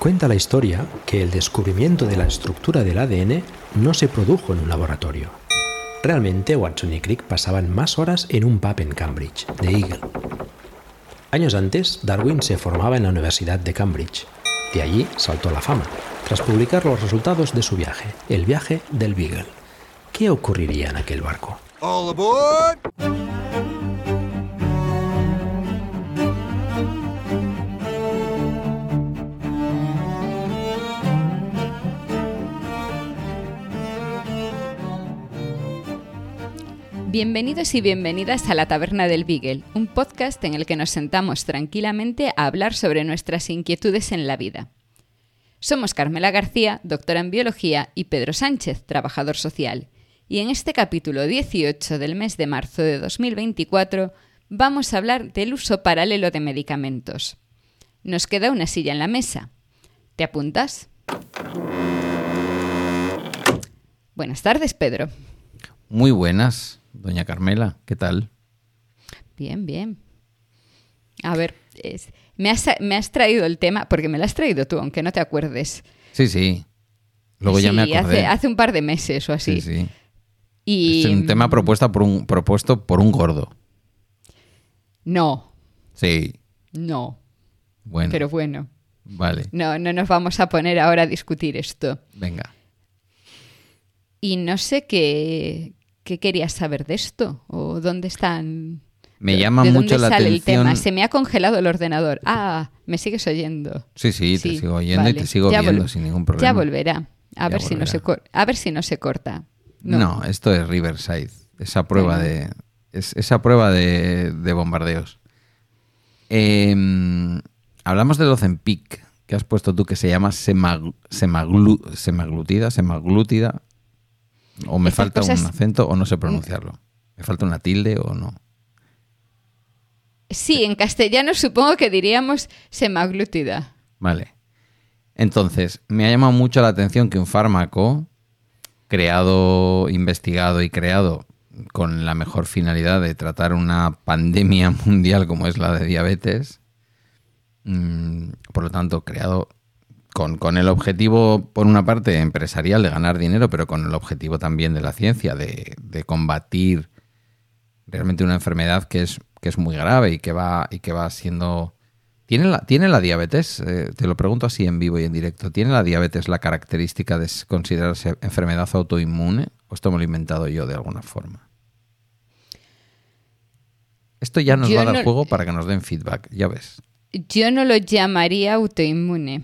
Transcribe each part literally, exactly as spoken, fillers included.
Cuenta la historia que el descubrimiento de la estructura del A D N no se produjo en un laboratorio. Realmente Watson y Crick pasaban más horas en un pub en Cambridge, The Eagle. Años antes, Darwin se formaba en la Universidad de Cambridge. De allí saltó a la fama, tras publicar los resultados de su viaje, el viaje del Beagle. ¿Qué ocurriría en aquel barco? All aboard! Bienvenidos y bienvenidas a La Taberna del Beagle, un podcast en el que nos sentamos tranquilamente a hablar sobre nuestras inquietudes en la vida. Somos Carmela García, doctora en biología, y Pedro Sánchez, trabajador social. Y en este capítulo dieciocho del mes de marzo de dos mil veinticuatro vamos a hablar del uso paralelo de medicamentos. Nos queda una silla en la mesa. ¿Te apuntas? Buenas tardes, Pedro. Muy buenas, doña Carmela. ¿Qué tal? Bien, bien. A ver, es, me, has, me has traído el tema, porque me lo has traído tú, aunque no te acuerdes. Sí, sí. Luego sí, ya me acordé. Hace, hace un par de meses o así. Sí, sí. Y... Es un tema propuesto por un, propuesto por un gordo. No. Sí. No. Bueno. Pero bueno. Vale. No, no nos vamos a poner ahora a discutir esto. Venga. Y no sé qué, qué querías saber de esto, o dónde están... Me llama ¿De mucho dónde la sale atención... el tema? Se me ha congelado el ordenador. Ah, ¿me sigues oyendo? Sí, sí, te Sí, sigo oyendo vale. y te sigo Ya viendo vol- sin ningún problema. Ya volverá. A, Ya ver, si no volverá. se cor- a ver si no se corta. No, No, esto es Riverside. Esa prueba Bueno. de... Es, esa prueba de, de bombardeos. Eh, hablamos del Ozempic, que has puesto tú, que se llama semag- semaglu- semaglutida, semaglútida. O me Estas falta cosas- un acento o no sé pronunciarlo. Me falta una tilde o no. Sí, en castellano supongo que diríamos semaglútida. Vale. Entonces, me ha llamado mucho la atención que un fármaco creado, investigado y creado con la mejor finalidad de tratar una pandemia mundial como es la de diabetes, mmm, por lo tanto, creado con, con el objetivo, por una parte, empresarial de ganar dinero, pero con el objetivo también de la ciencia, de, de combatir realmente una enfermedad que es, que es muy grave y que va, y que va siendo... ¿Tiene la, ¿Tiene la diabetes, eh, te lo pregunto así en vivo y en directo, ¿tiene la diabetes la característica de considerarse enfermedad autoinmune? ¿O esto me lo he inventado yo de alguna forma? Esto ya nos Yo va a dar no- juego para que nos den feedback, ya ves. Yo no lo llamaría autoinmune,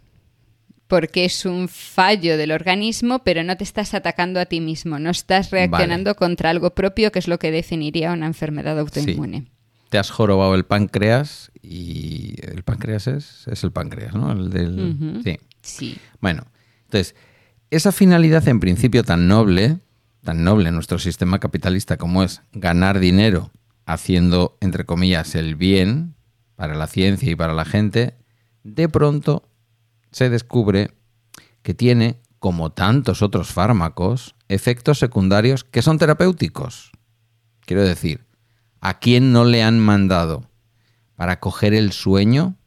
porque es un fallo del organismo, pero no te estás atacando a ti mismo, no estás reaccionando Vale. contra algo propio, que es lo que definiría una enfermedad autoinmune. Te has jorobado el páncreas y el páncreas es, es el páncreas, ¿no? El del... Ujú. Sí. Sí. Bueno, entonces, esa finalidad en principio tan noble, tan noble en nuestro sistema capitalista como es ganar dinero haciendo, entre comillas, el bien para la ciencia y para la gente, de pronto se descubre que tiene, como tantos otros fármacos, efectos secundarios que son terapéuticos. Quiero decir, ¿a quién no le han mandado para coger el sueño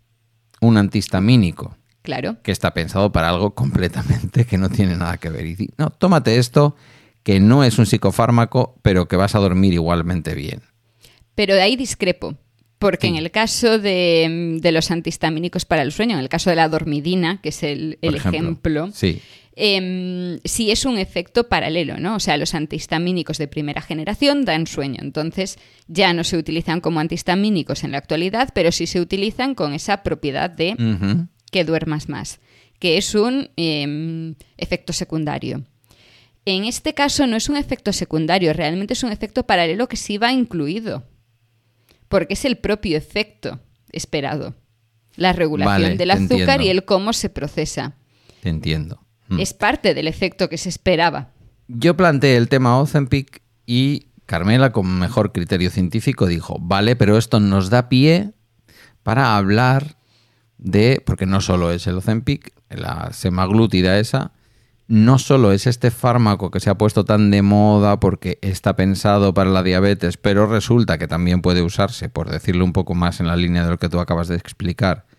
un antihistamínico? Claro. Que está pensado para algo completamente que no tiene nada que ver. Y di, no, tómate esto, que no es un psicofármaco, pero que vas a dormir igualmente bien. Pero de ahí discrepo, porque Sí. en el caso de, de los antihistamínicos para el sueño, en el caso de la dormidina, que es el, el Por ejemplo. ejemplo, Sí, eh, sí es un efecto paralelo, ¿no? O sea, los antihistamínicos de primera generación dan sueño, entonces ya no se utilizan como antihistamínicos en la actualidad, pero sí se utilizan con esa propiedad de Ujú. que duermas más, que es un eh, efecto secundario. En este caso no es un efecto secundario, realmente es un efecto paralelo que sí va incluido, porque es el propio efecto esperado, la regulación Vale, del te azúcar entiendo. y el cómo se procesa. Te entiendo. Mm. Es parte del efecto que se esperaba. Yo planteé el tema Ozempic y Carmela, con mejor criterio científico, dijo, vale, pero esto nos da pie para hablar de, porque no solo es el Ozempic, la semaglútida esa, no solo es este fármaco que se ha puesto tan de moda porque está pensado para la diabetes, pero resulta que también puede usarse, por decirlo un poco más en la línea de lo que tú acabas de explicar,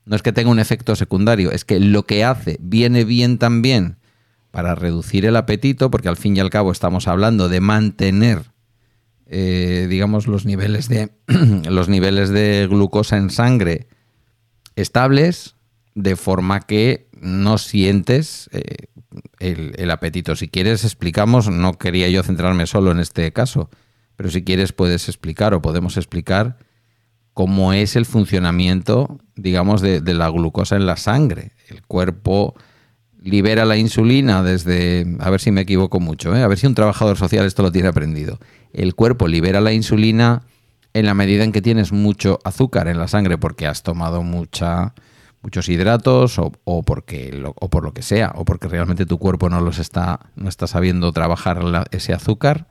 no es que tenga un efecto secundario, es que lo que hace viene bien también para reducir el apetito, porque al fin y al cabo estamos hablando de mantener, eh, digamos, los niveles de los niveles de glucosa en sangre estables, de forma que no sientes eh, el, el apetito. Si quieres explicamos, no quería yo centrarme solo en este caso, pero si quieres puedes explicar o podemos explicar cómo es el funcionamiento, digamos, de, de la glucosa en la sangre. El cuerpo libera la insulina desde, a ver si me equivoco mucho, ¿eh? A ver si un trabajador social esto lo tiene aprendido. El cuerpo libera la insulina en la medida en que tienes mucho azúcar en la sangre porque has tomado mucha, muchos hidratos o, o, porque lo, o por lo que sea, o porque realmente tu cuerpo no los está, no está sabiendo trabajar la, ese azúcar.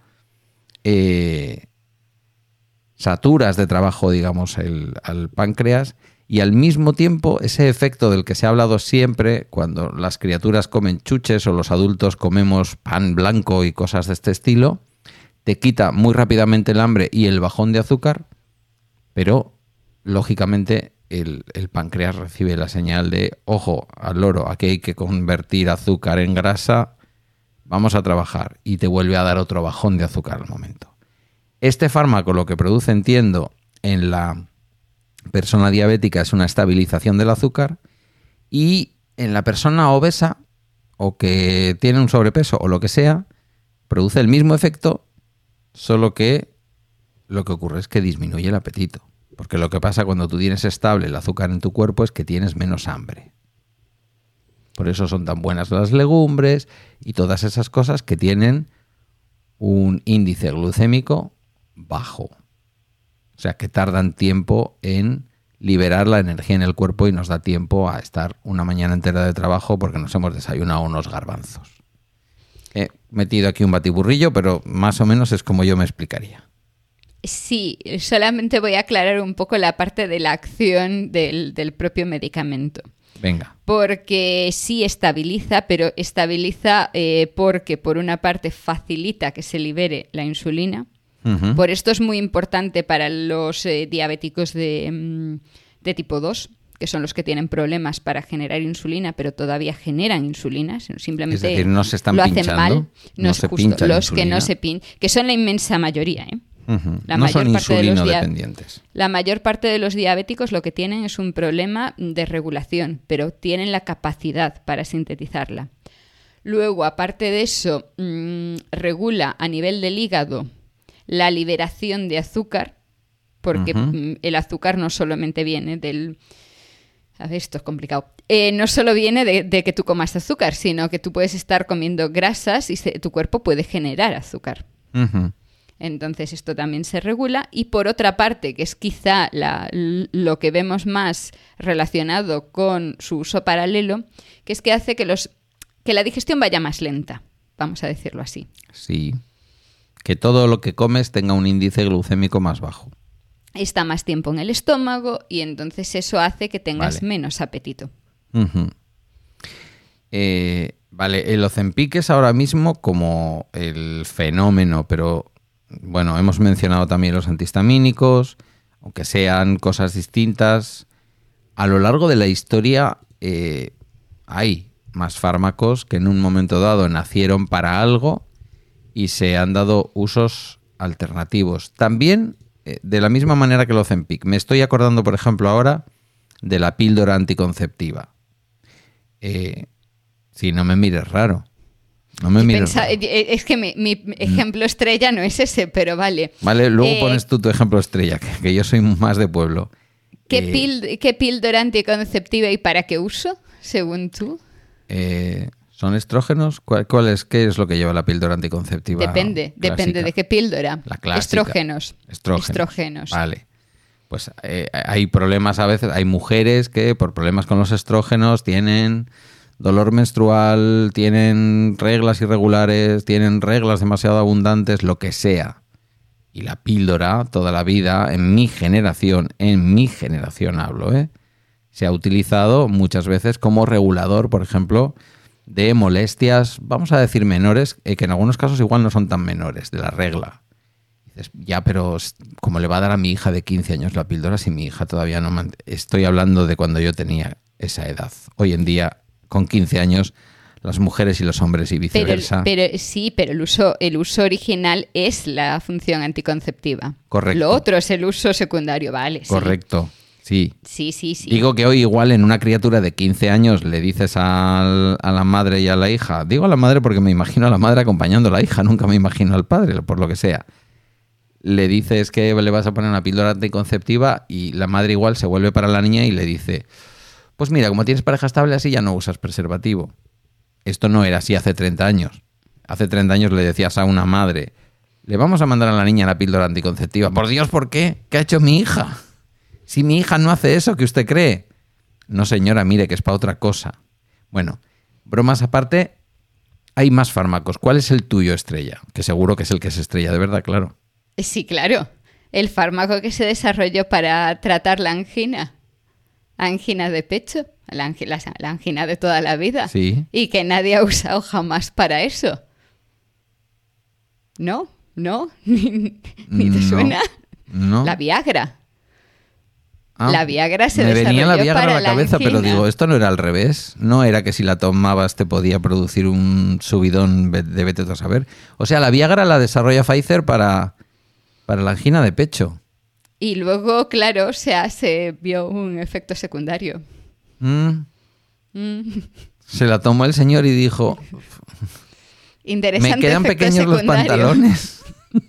Eh, saturas de trabajo, digamos, el, al páncreas. Y al mismo tiempo, ese efecto del que se ha hablado siempre, cuando las criaturas comen chuches o los adultos comemos pan blanco y cosas de este estilo, te quita muy rápidamente el hambre y el bajón de azúcar, pero lógicamente el, el páncreas recibe la señal de, ojo, al loro, aquí hay que convertir azúcar en grasa, vamos a trabajar, y te vuelve a dar otro bajón de azúcar al momento. Este fármaco lo que produce, entiendo, en la persona diabética es una estabilización del azúcar, y en la persona obesa o que tiene un sobrepeso o lo que sea, produce el mismo efecto, solo que lo que ocurre es que disminuye el apetito. Porque lo que pasa cuando tú tienes estable el azúcar en tu cuerpo es que tienes menos hambre. Por eso son tan buenas las legumbres y todas esas cosas que tienen un índice glucémico bajo. O sea, que tardan tiempo en liberar la energía en el cuerpo y nos da tiempo a estar una mañana entera de trabajo porque nos hemos desayunado unos garbanzos. He metido aquí un batiburrillo, pero más o menos es como yo me explicaría. Sí, solamente voy a aclarar un poco la parte de la acción del, del propio medicamento. Venga. Porque sí estabiliza, pero estabiliza eh, porque por una parte facilita que se libere la insulina. Uh-huh. Por esto es muy importante para los eh, diabéticos de, de tipo dos, que son los que tienen problemas para generar insulina, pero todavía generan insulina, simplemente es decir, no se están lo pinchando, hacen mal. No, no es se justo. pincha la Los insulina. que no se pinchan, que son la inmensa mayoría, ¿eh? Uh-huh. La no mayor son parte de los dia- insulinodependientes. La mayor parte de los diabéticos lo que tienen es un problema de regulación, pero tienen la capacidad para sintetizarla. Luego, aparte de eso, mmm, regula a nivel del hígado la liberación de azúcar, porque uh-huh. el azúcar no solamente viene del... A ver, esto es complicado. Eh, no solo viene de, de que tú comas azúcar, sino que tú puedes estar comiendo grasas y se, tu cuerpo puede generar azúcar. Uh-huh. Entonces esto también se regula. Y por otra parte, que es quizá la, lo que vemos más relacionado con su uso paralelo, que es que hace que, los, que la digestión vaya más lenta, vamos a decirlo así. Sí. Que todo lo que comes tenga un índice glucémico más bajo. Está más tiempo en el estómago y entonces eso hace que tengas vale. menos apetito. Uh-huh. Eh, vale, el Ozempic es ahora mismo como el fenómeno, pero bueno, hemos mencionado también los antihistamínicos, aunque sean cosas distintas. A lo largo de la historia eh, hay más fármacos que en un momento dado nacieron para algo y se han dado usos alternativos. También, eh, de la misma manera que el Ozempic. Me estoy acordando, por ejemplo, ahora de la píldora anticonceptiva. Eh, si no me mires raro. No me mires Pensa- raro. Es que mi, mi ejemplo estrella no es ese, pero vale. Vale, luego Eh, pones tú tu ejemplo estrella, que, que yo soy más de pueblo. ¿Qué, Eh, píld- ¿Qué píldora anticonceptiva y para qué uso, según tú? eh, ¿Son estrógenos? ¿Cuál, cuál es, ¿Qué es lo que lleva la píldora anticonceptiva? Depende, clásica? depende de qué píldora. La clásica. Estrógenos. Estrógenos. Estrógenos. Vale. Pues eh, hay problemas a veces, hay mujeres que por problemas con los estrógenos tienen dolor menstrual, tienen reglas irregulares, tienen reglas demasiado abundantes, lo que sea. Y la píldora, toda la vida, en mi generación, en mi generación hablo, ¿eh? se ha utilizado muchas veces como regulador, por ejemplo, de molestias, vamos a decir menores, eh, que en algunos casos igual no son tan menores, de la regla. Es- ya, pero es- ¿cómo le va a dar a mi hija de quince años la píldora si mi hija todavía no... man- Estoy hablando de cuando yo tenía esa edad. Hoy en día, con quince años, las mujeres y los hombres y Pero, viceversa. pero sí, pero el uso, el uso original es la función anticonceptiva. Correcto. Lo otro es el uso secundario, vale. sí. Correcto, sí. Sí, sí, sí. Digo que hoy igual en una criatura de quince años le dices al- a la madre y a la hija, digo a la madre porque me imagino a la madre acompañando a la hija, nunca me imagino al padre, por lo que sea. Le dices que le vas a poner una píldora anticonceptiva y la madre igual se vuelve para la niña y le dice, pues mira, como tienes pareja estable así ya no usas preservativo. Esto no era así hace treinta años. Hace treinta años le decías a una madre, le vamos a mandar a la niña la píldora anticonceptiva. Por Dios, ¿por qué? ¿Qué ha hecho mi hija? Si mi hija no hace eso que usted cree. No, señora, mire que es para otra cosa. Bueno, bromas aparte, hay más fármacos. ¿Cuál es el tuyo, estrella? Que seguro que es el que es estrella, de verdad, claro. Sí, claro. El fármaco que se desarrolló para tratar la angina. Angina de pecho. La, angi- la- la angina de toda la vida. Sí. Y que nadie ha usado jamás para eso. ¿No? ¿No? ¿Ni, ni te No, suena? No. La Viagra. Ah, la Viagra se me venía la desarrolló Viagra para a la la cabeza, pero angina. digo, esto no era al revés. No era que si la tomabas te podía producir un subidón ve- de vete tú a saber. O sea, la Viagra la desarrolla Pfizer para, para la angina de pecho. Y luego, claro, o sea, se vio un efecto secundario. Mm. Mm. Se la tomó el señor y dijo, Interesante. me quedan efecto pequeños los secundario. pantalones.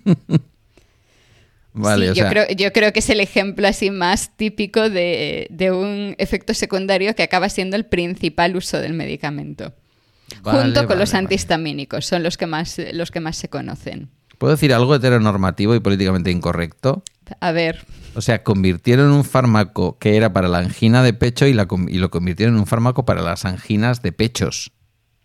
Vale, Sí, o yo, sea, creo, yo creo que es el ejemplo así más típico de, de un efecto secundario que acaba siendo el principal uso del medicamento. vale, junto con vale, los vale. antihistamínicos, son los que más, los que más se conocen. ¿Puedo decir algo heteronormativo y políticamente incorrecto? A ver, O sea, convirtieron un fármaco que era para la angina de pecho y, la, con- y lo convirtieron en un fármaco para las anginas de pechos.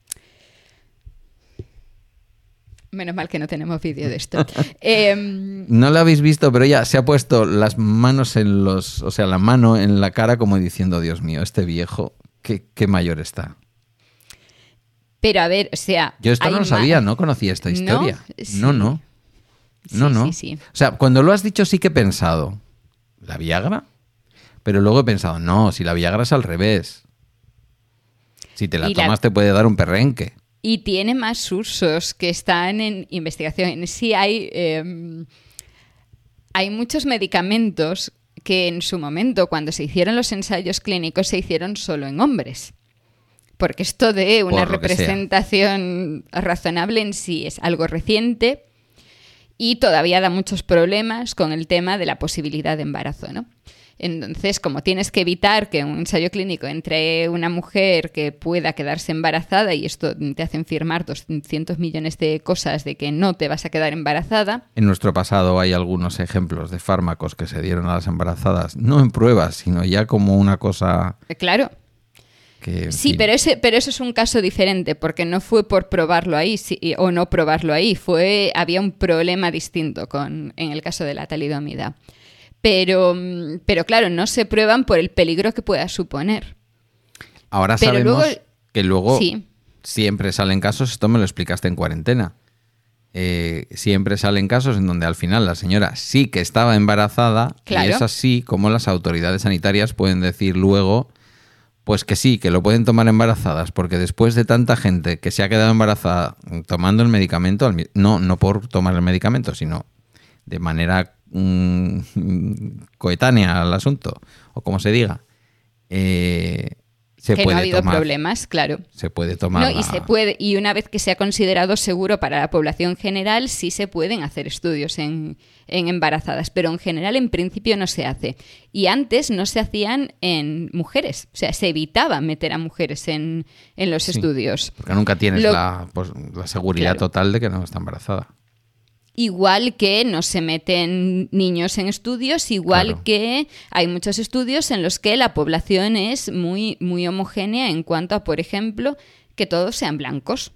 menos mal que no tenemos vídeo de esto. Em, No lo habéis visto, pero ella se ha puesto las manos en los... O sea, la mano en la cara como diciendo, Dios mío, este viejo, qué, qué mayor está. pero a ver, o sea... Yo esto hay no lo ma- sabía, no conocía esta ¿No? historia. Sí. No, no. No, Sí, no. sí, sí. O sea, cuando lo has dicho sí que he pensado, ¿la Viagra? Pero luego he pensado, no, si la Viagra es al revés. Si te la Y la- tomas te puede dar un perrenque. Y tiene más usos que están en investigación. Sí hay, eh, hay muchos medicamentos que en su momento, cuando se hicieron los ensayos clínicos, se hicieron solo en hombres. Porque esto de una Por lo que sea. representación razonable en sí es algo reciente y todavía da muchos problemas con el tema de la posibilidad de embarazo, ¿no? Entonces, como tienes que evitar que en un ensayo clínico entre una mujer que pueda quedarse embarazada, y esto te hacen firmar doscientos millones de cosas de que no te vas a quedar embarazada, En nuestro pasado hay algunos ejemplos de fármacos que se dieron a las embarazadas, no en pruebas, sino ya como una cosa eh, claro. que... en Sí, fin. pero, ese, pero eso es un caso diferente, porque no fue por probarlo ahí sí, o no probarlo ahí, fue había un problema distinto con, en el caso de la talidomida. Pero, mm, pero claro, no se prueban por el peligro que pueda suponer. Ahora pero sabemos luego- que luego Sí. siempre salen casos, esto me lo explicaste en cuarentena, eh, siempre salen casos en donde al final la señora sí que estaba embarazada Claro. y es así como las autoridades sanitarias pueden decir luego pues que sí, que lo pueden tomar embarazadas, porque después de tanta gente que se ha quedado embarazada tomando el medicamento, al mi- no, no por tomar el medicamento, sino de manera mm, coetánea al asunto, o como se diga, eh, se que puede no ha habido tomar, problemas, claro. se puede tomar No, y la- se puede, y una vez que sea considerado seguro para la población general, sí se pueden hacer estudios en, en embarazadas, pero en general en principio no se hace. Y antes no se hacían en mujeres, o sea, se evitaba meter a mujeres en, en los Sí. estudios. Porque nunca tienes Lo- la, pues, la seguridad Claro. total de que no está embarazada. Igual que no se meten niños en estudios, igual Claro. que hay muchos estudios en los que la población es muy, muy homogénea en cuanto a, por ejemplo, que todos sean blancos.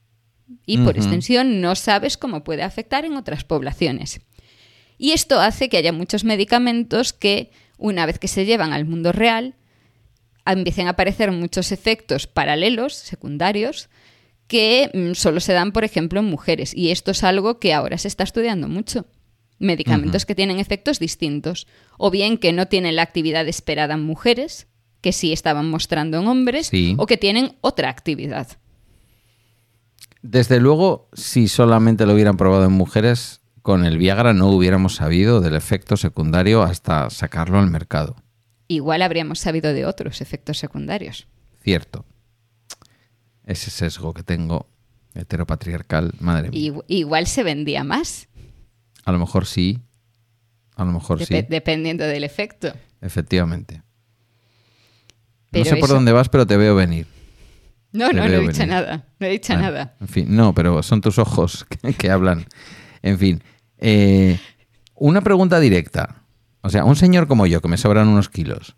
Y por Ujú. extensión no sabes cómo puede afectar en otras poblaciones. Y esto hace que haya muchos medicamentos que, una vez que se llevan al mundo real, empiecen a aparecer muchos efectos paralelos, secundarios, que mm, solo se dan, por ejemplo, en mujeres. Y esto es algo que ahora se está estudiando mucho. medicamentos Ujú. que tienen efectos distintos, o bien que no tienen la actividad esperada en mujeres, que sí estaban mostrando en hombres, Sí. o que tienen otra actividad. Desde luego, si solamente lo hubieran probado en mujeres, con el Viagra no hubiéramos sabido del efecto secundario hasta sacarlo al mercado. Igual habríamos sabido de otros efectos secundarios. Cierto. Ese sesgo que tengo heteropatriarcal, madre mía. Igu- Igual se vendía más, A lo mejor sí. A lo mejor depe- sí. dependiendo del efecto. Efectivamente. Pero no sé por eso- dónde vas, pero te veo venir. No, Te no, no veo he dicho venir. nada. No he dicho Vale. nada. En fin, no, pero son tus ojos que, que hablan. En fin. eh, una pregunta directa. O sea, un señor como yo, que me sobran unos kilos,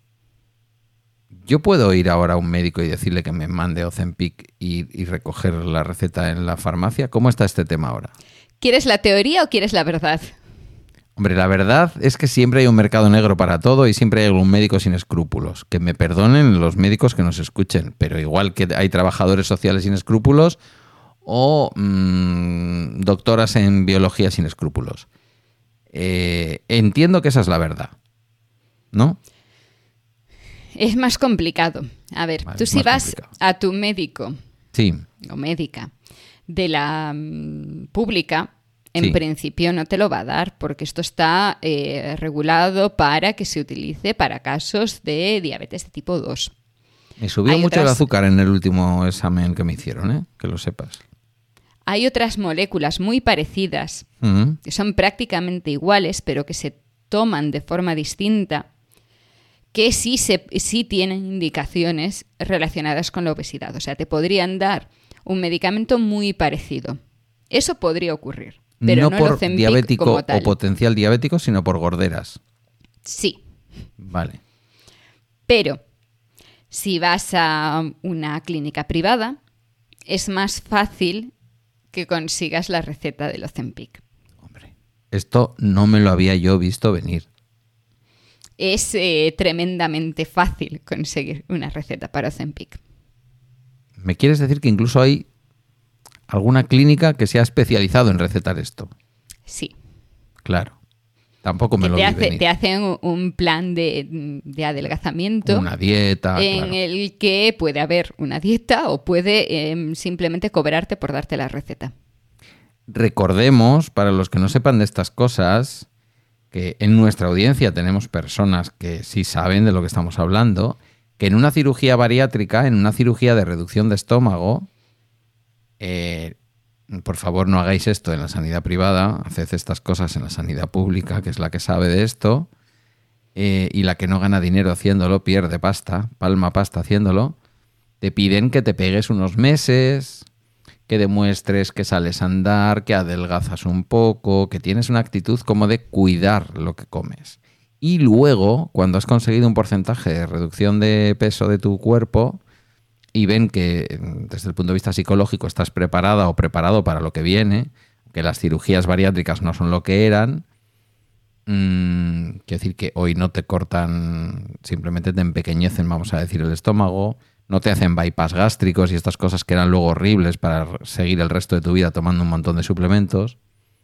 ¿yo puedo ir ahora a un médico y decirle que me mande Ozempic y, y recoger la receta en la farmacia? ¿Cómo está este tema ahora? ¿Quieres la teoría o quieres la verdad? Hombre, la verdad es que siempre hay un mercado negro para todo y siempre hay algún médico sin escrúpulos. Que me perdonen los médicos que nos escuchen, pero igual que hay trabajadores sociales sin escrúpulos o mmm, doctoras en biología sin escrúpulos. Eh, entiendo que esa es la verdad, ¿no? Es más complicado. A ver, Vale, tú es si más vas complicado. a tu médico Sí, o médica de la mm, pública, en Sí. principio no te lo va a dar porque esto está eh, regulado para que se utilice para casos de diabetes de tipo dos. me subió Hay mucho el otras- azúcar en el último examen que me hicieron, ¿eh? Que lo sepas. Hay otras moléculas muy parecidas Mm, que son prácticamente iguales, pero que se toman de forma distinta, que sí, se, sí tienen indicaciones relacionadas con la obesidad. O sea, te podrían dar un medicamento muy parecido. Eso podría ocurrir, pero no, no el por Ozempic diabético como tal. o potencial diabético, sino por gorderas. Sí, Vale. pero si vas a una clínica privada, es más fácil que consigas la receta del Ozempic. Hombre, esto no me lo había yo visto venir. Es eh, tremendamente fácil conseguir una receta para Ozempic. ¿Me quieres decir que incluso hay alguna clínica que se ha especializado en recetar esto? Sí. Claro. Tampoco me Que lo te, vi hace- venir. te hacen un- un plan de, de adelgazamiento Una dieta, en claro. el que puede haber una dieta o puede em, simplemente cobrarte por darte la receta. Recordemos, para los que no sepan de estas cosas, que en nuestra audiencia tenemos personas que sí saben de lo que estamos hablando, que en una cirugía bariátrica, en una cirugía de reducción de estómago, eh, por favor no hagáis esto en la sanidad privada, haced estas cosas en la sanidad pública, que es la que sabe de esto, eh, y la que no gana dinero haciéndolo, pierde pasta, palma pasta haciéndolo, te piden que te pegues unos meses, que demuestres que sales a andar, que adelgazas un poco, que tienes una actitud como de cuidar lo que comes. Y luego, cuando has conseguido un porcentaje de reducción de peso de tu cuerpo y ven que desde el punto de vista psicológico estás preparada o preparado para lo que viene, que las cirugías bariátricas no son lo que eran, mmm, quiero decir que hoy no te cortan, simplemente te empequeñecen, vamos a decir, el estómago, no te hacen bypass gástricos y estas cosas que eran luego horribles para seguir el resto de tu vida tomando un montón de suplementos.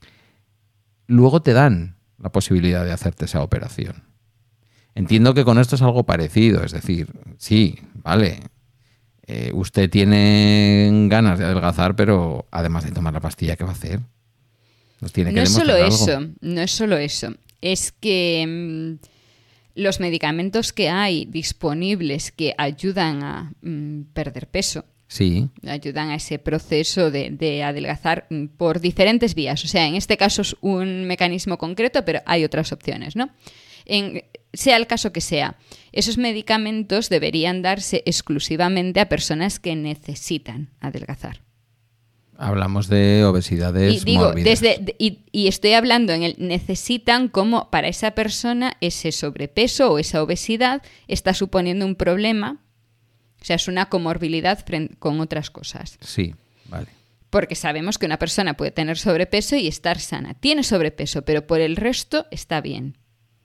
Luego te dan la posibilidad de hacerte esa operación. Entiendo que con esto es algo parecido, es decir, sí, vale, eh, usted tiene ganas de adelgazar, pero además de tomar la pastilla, ¿qué va a hacer? Nos tiene que No es solo demostrar algo. eso, no es solo eso. Es que mm, los medicamentos que hay disponibles que ayudan a mm, perder peso, Sí, ayudan a ese proceso de, de adelgazar mm, por diferentes vías. O sea, en este caso es un mecanismo concreto, pero hay otras opciones, ¿no? En, sea el caso que sea, esos medicamentos deberían darse exclusivamente a personas que necesitan adelgazar. hablamos de obesidades Y digo, mórbidas. desde, de- y, y estoy hablando en el necesitan como para esa persona ese sobrepeso o esa obesidad está suponiendo un problema, o sea, es una comorbilidad fren- con otras cosas. Sí, vale. Porque sabemos que una persona puede tener sobrepeso y estar sana. Tiene sobrepeso, pero por el resto está bien.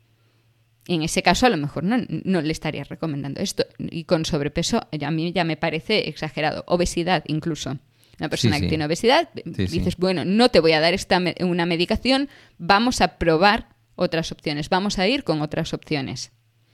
En ese caso, a lo mejor no, no le estaría recomendando esto. Y con sobrepeso, a mí ya me parece exagerado. Obesidad incluso. Una persona Sí, que sí. tiene obesidad, Sí, dices, sí. bueno, no te voy a dar esta me- una medicación, vamos a probar otras opciones, vamos a ir con otras opciones.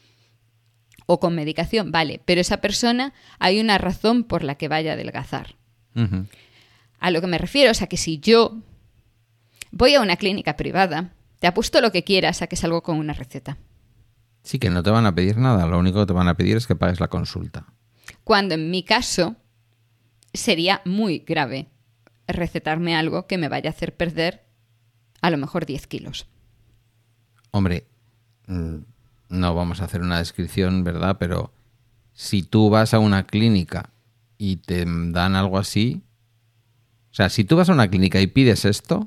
O con medicación, vale, pero esa persona hay una razón por la que vaya a adelgazar. Ujú. A lo que me refiero es a que si yo voy a una clínica privada, te apuesto lo que quieras a que salgo con una receta. Sí, que no te van a pedir nada, lo único que te van a pedir es que pagues la consulta. Cuando en mi caso sería muy grave recetarme algo que me vaya a hacer perder a lo mejor diez kilos. Hombre, mm, no vamos a hacer una descripción, ¿verdad? Pero si tú vas a una clínica y te dan algo así, o sea, si tú vas a una clínica y pides esto,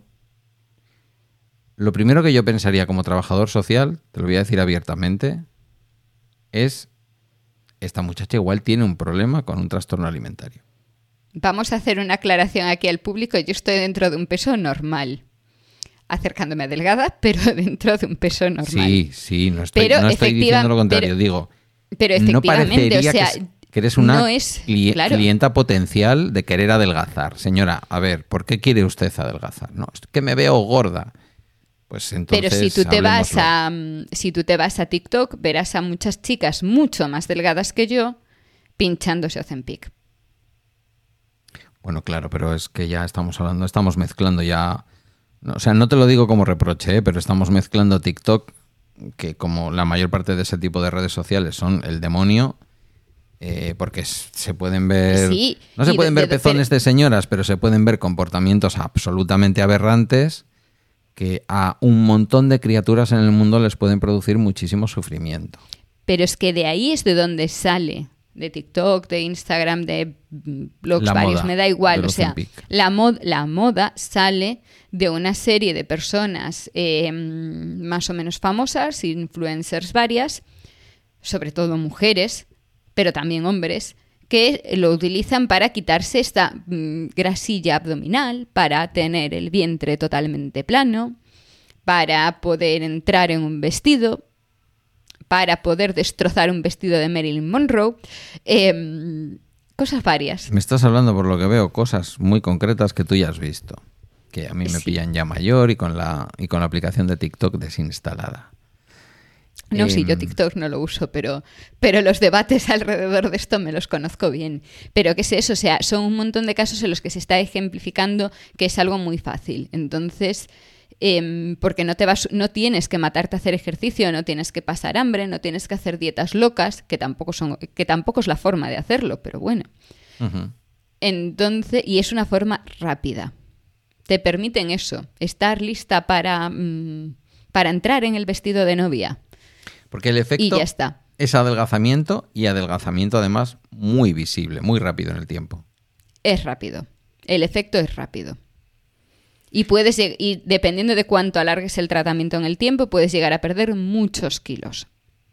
lo primero que yo pensaría como trabajador social, te lo voy a decir abiertamente, es, esta muchacha igual tiene un problema con un trastorno alimentario. Vamos a hacer una aclaración aquí al público. Yo estoy dentro de un peso normal. Acercándome a delgada, pero dentro de un peso normal. Sí, sí, no estoy, Pero no estoy efectiva- diciendo lo contrario, pero- digo, Pero no efectivamente, parecería o sea, que, es- que eres una no es, cli- claro. clienta potencial de querer adelgazar. Señora, a ver, ¿por qué quiere usted adelgazar? No, es que me veo gorda. Pues entonces, Pero si tú te vas hablemoslo. a mm, si tú te vas a TikTok, verás a muchas chicas mucho más delgadas que yo pinchándose Ozempic. Bueno, claro, pero es que ya estamos hablando, estamos mezclando ya... no, o sea, no te lo digo como reproche, ¿eh? Pero estamos mezclando TikTok, que como la mayor parte de ese tipo de redes sociales son el demonio, eh, porque s- se pueden ver... Sí, no se y pueden de- ver de- pezones pero- de señoras, pero se pueden ver comportamientos absolutamente aberrantes que a un montón de criaturas en el mundo les pueden producir muchísimo sufrimiento. Pero es que de ahí es de donde sale, de TikTok, de Instagram, de mm, blogs La varios, moda me da igual. del O sea, Ozempic. la, mod- la moda sale de una serie de personas eh, mm, más o menos famosas, influencers varias, sobre todo mujeres, pero también hombres, que lo utilizan para quitarse esta mm, grasilla abdominal, para tener el vientre totalmente plano, para poder entrar en un vestido, para poder destrozar un vestido de Marilyn Monroe, eh, cosas varias. Me estás hablando, por lo que veo, cosas muy concretas que tú ya has visto, que a mí me Sí. pillan ya mayor y con la, y con la aplicación de TikTok desinstalada. No, sí, Em, yo TikTok no lo uso, pero, pero los debates alrededor de esto me los conozco bien. Pero ¿qué es eso? O sea, son un montón de casos en los que se está ejemplificando que es algo muy fácil. Entonces, em, porque no te vas, no tienes que matarte a hacer ejercicio, no tienes que pasar hambre, no tienes que hacer dietas locas, que tampoco son, que tampoco es la forma de hacerlo, pero bueno. Ujú. Entonces, y es una forma rápida. Te permiten eso, estar lista para, mm, para entrar en el vestido de novia. Porque el efecto Y ya está. es adelgazamiento y adelgazamiento además muy visible, muy rápido en el tiempo. Es rápido. El efecto es rápido. Y puedes lleg- y dependiendo de cuánto alargues el tratamiento en el tiempo, puedes llegar a perder muchos kilos.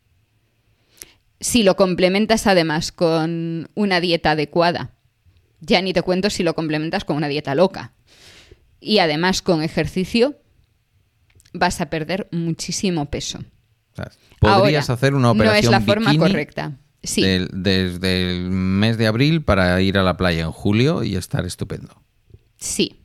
Si lo complementas además con una dieta adecuada, ya ni te cuento si lo complementas con una dieta loca. Y además con ejercicio, vas a perder muchísimo peso. O sea, podrías Ahora, hacer una operación no es la forma bikini correcta. Sí. del- desde el mes de abril para ir a la playa en julio y estar estupendo. Sí.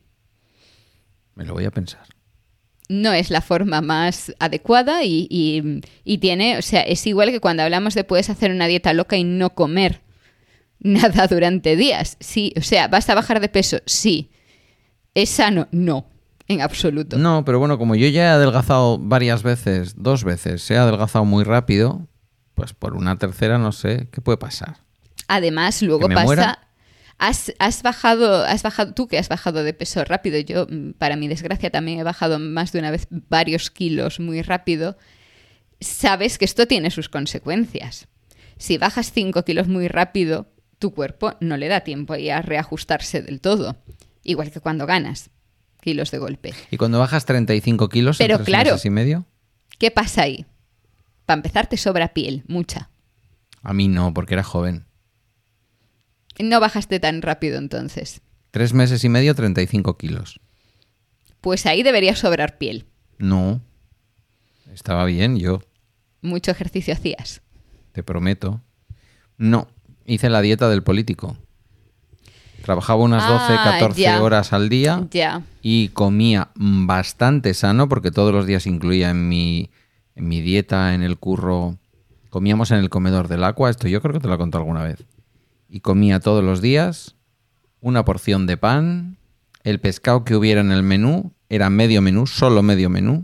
Me lo voy a pensar. No es la forma más adecuada y, y- y tiene, o sea, es igual que cuando hablamos de puedes hacer una dieta loca y no comer nada durante días. Sí, o sea, ¿vas a bajar de peso? Sí. ¿Es sano? No, en absoluto. No, pero bueno, como yo ya he adelgazado varias veces, dos veces, he adelgazado muy rápido, pues por una tercera no sé qué puede pasar. Además, luego ¿Que me pasa... muera? Has, has bajado, has bajado, tú que has bajado de peso rápido, yo, mm, para mi desgracia, también he bajado más de una vez varios kilos muy rápido. Sabes que esto tiene sus consecuencias. Si bajas cinco kilos muy rápido, tu cuerpo no le da tiempo ahí a reajustarse del todo. Igual que cuando ganas kilos de golpe. ¿Y cuando bajas treinta y cinco kilos Pero en tres claro. meses y medio? ¿Qué pasa ahí? Para empezar, te sobra piel, mucha. A mí no, porque era joven. No bajaste tan rápido entonces. Tres meses y medio, treinta y cinco kilos. Pues ahí debería sobrar piel. No. Estaba bien, yo, Mucho ejercicio hacías. te prometo. No, hice la dieta del político. Trabajaba unas doce, Ah, catorce ya. horas al día Ya. y comía bastante sano porque todos los días incluía en mi, en mi dieta, en el curro. Comíamos en el comedor del Aqua, esto yo creo que te lo he contado alguna vez. Y comía todos los días una porción de pan, el pescado que hubiera en el menú, era medio menú, solo medio menú,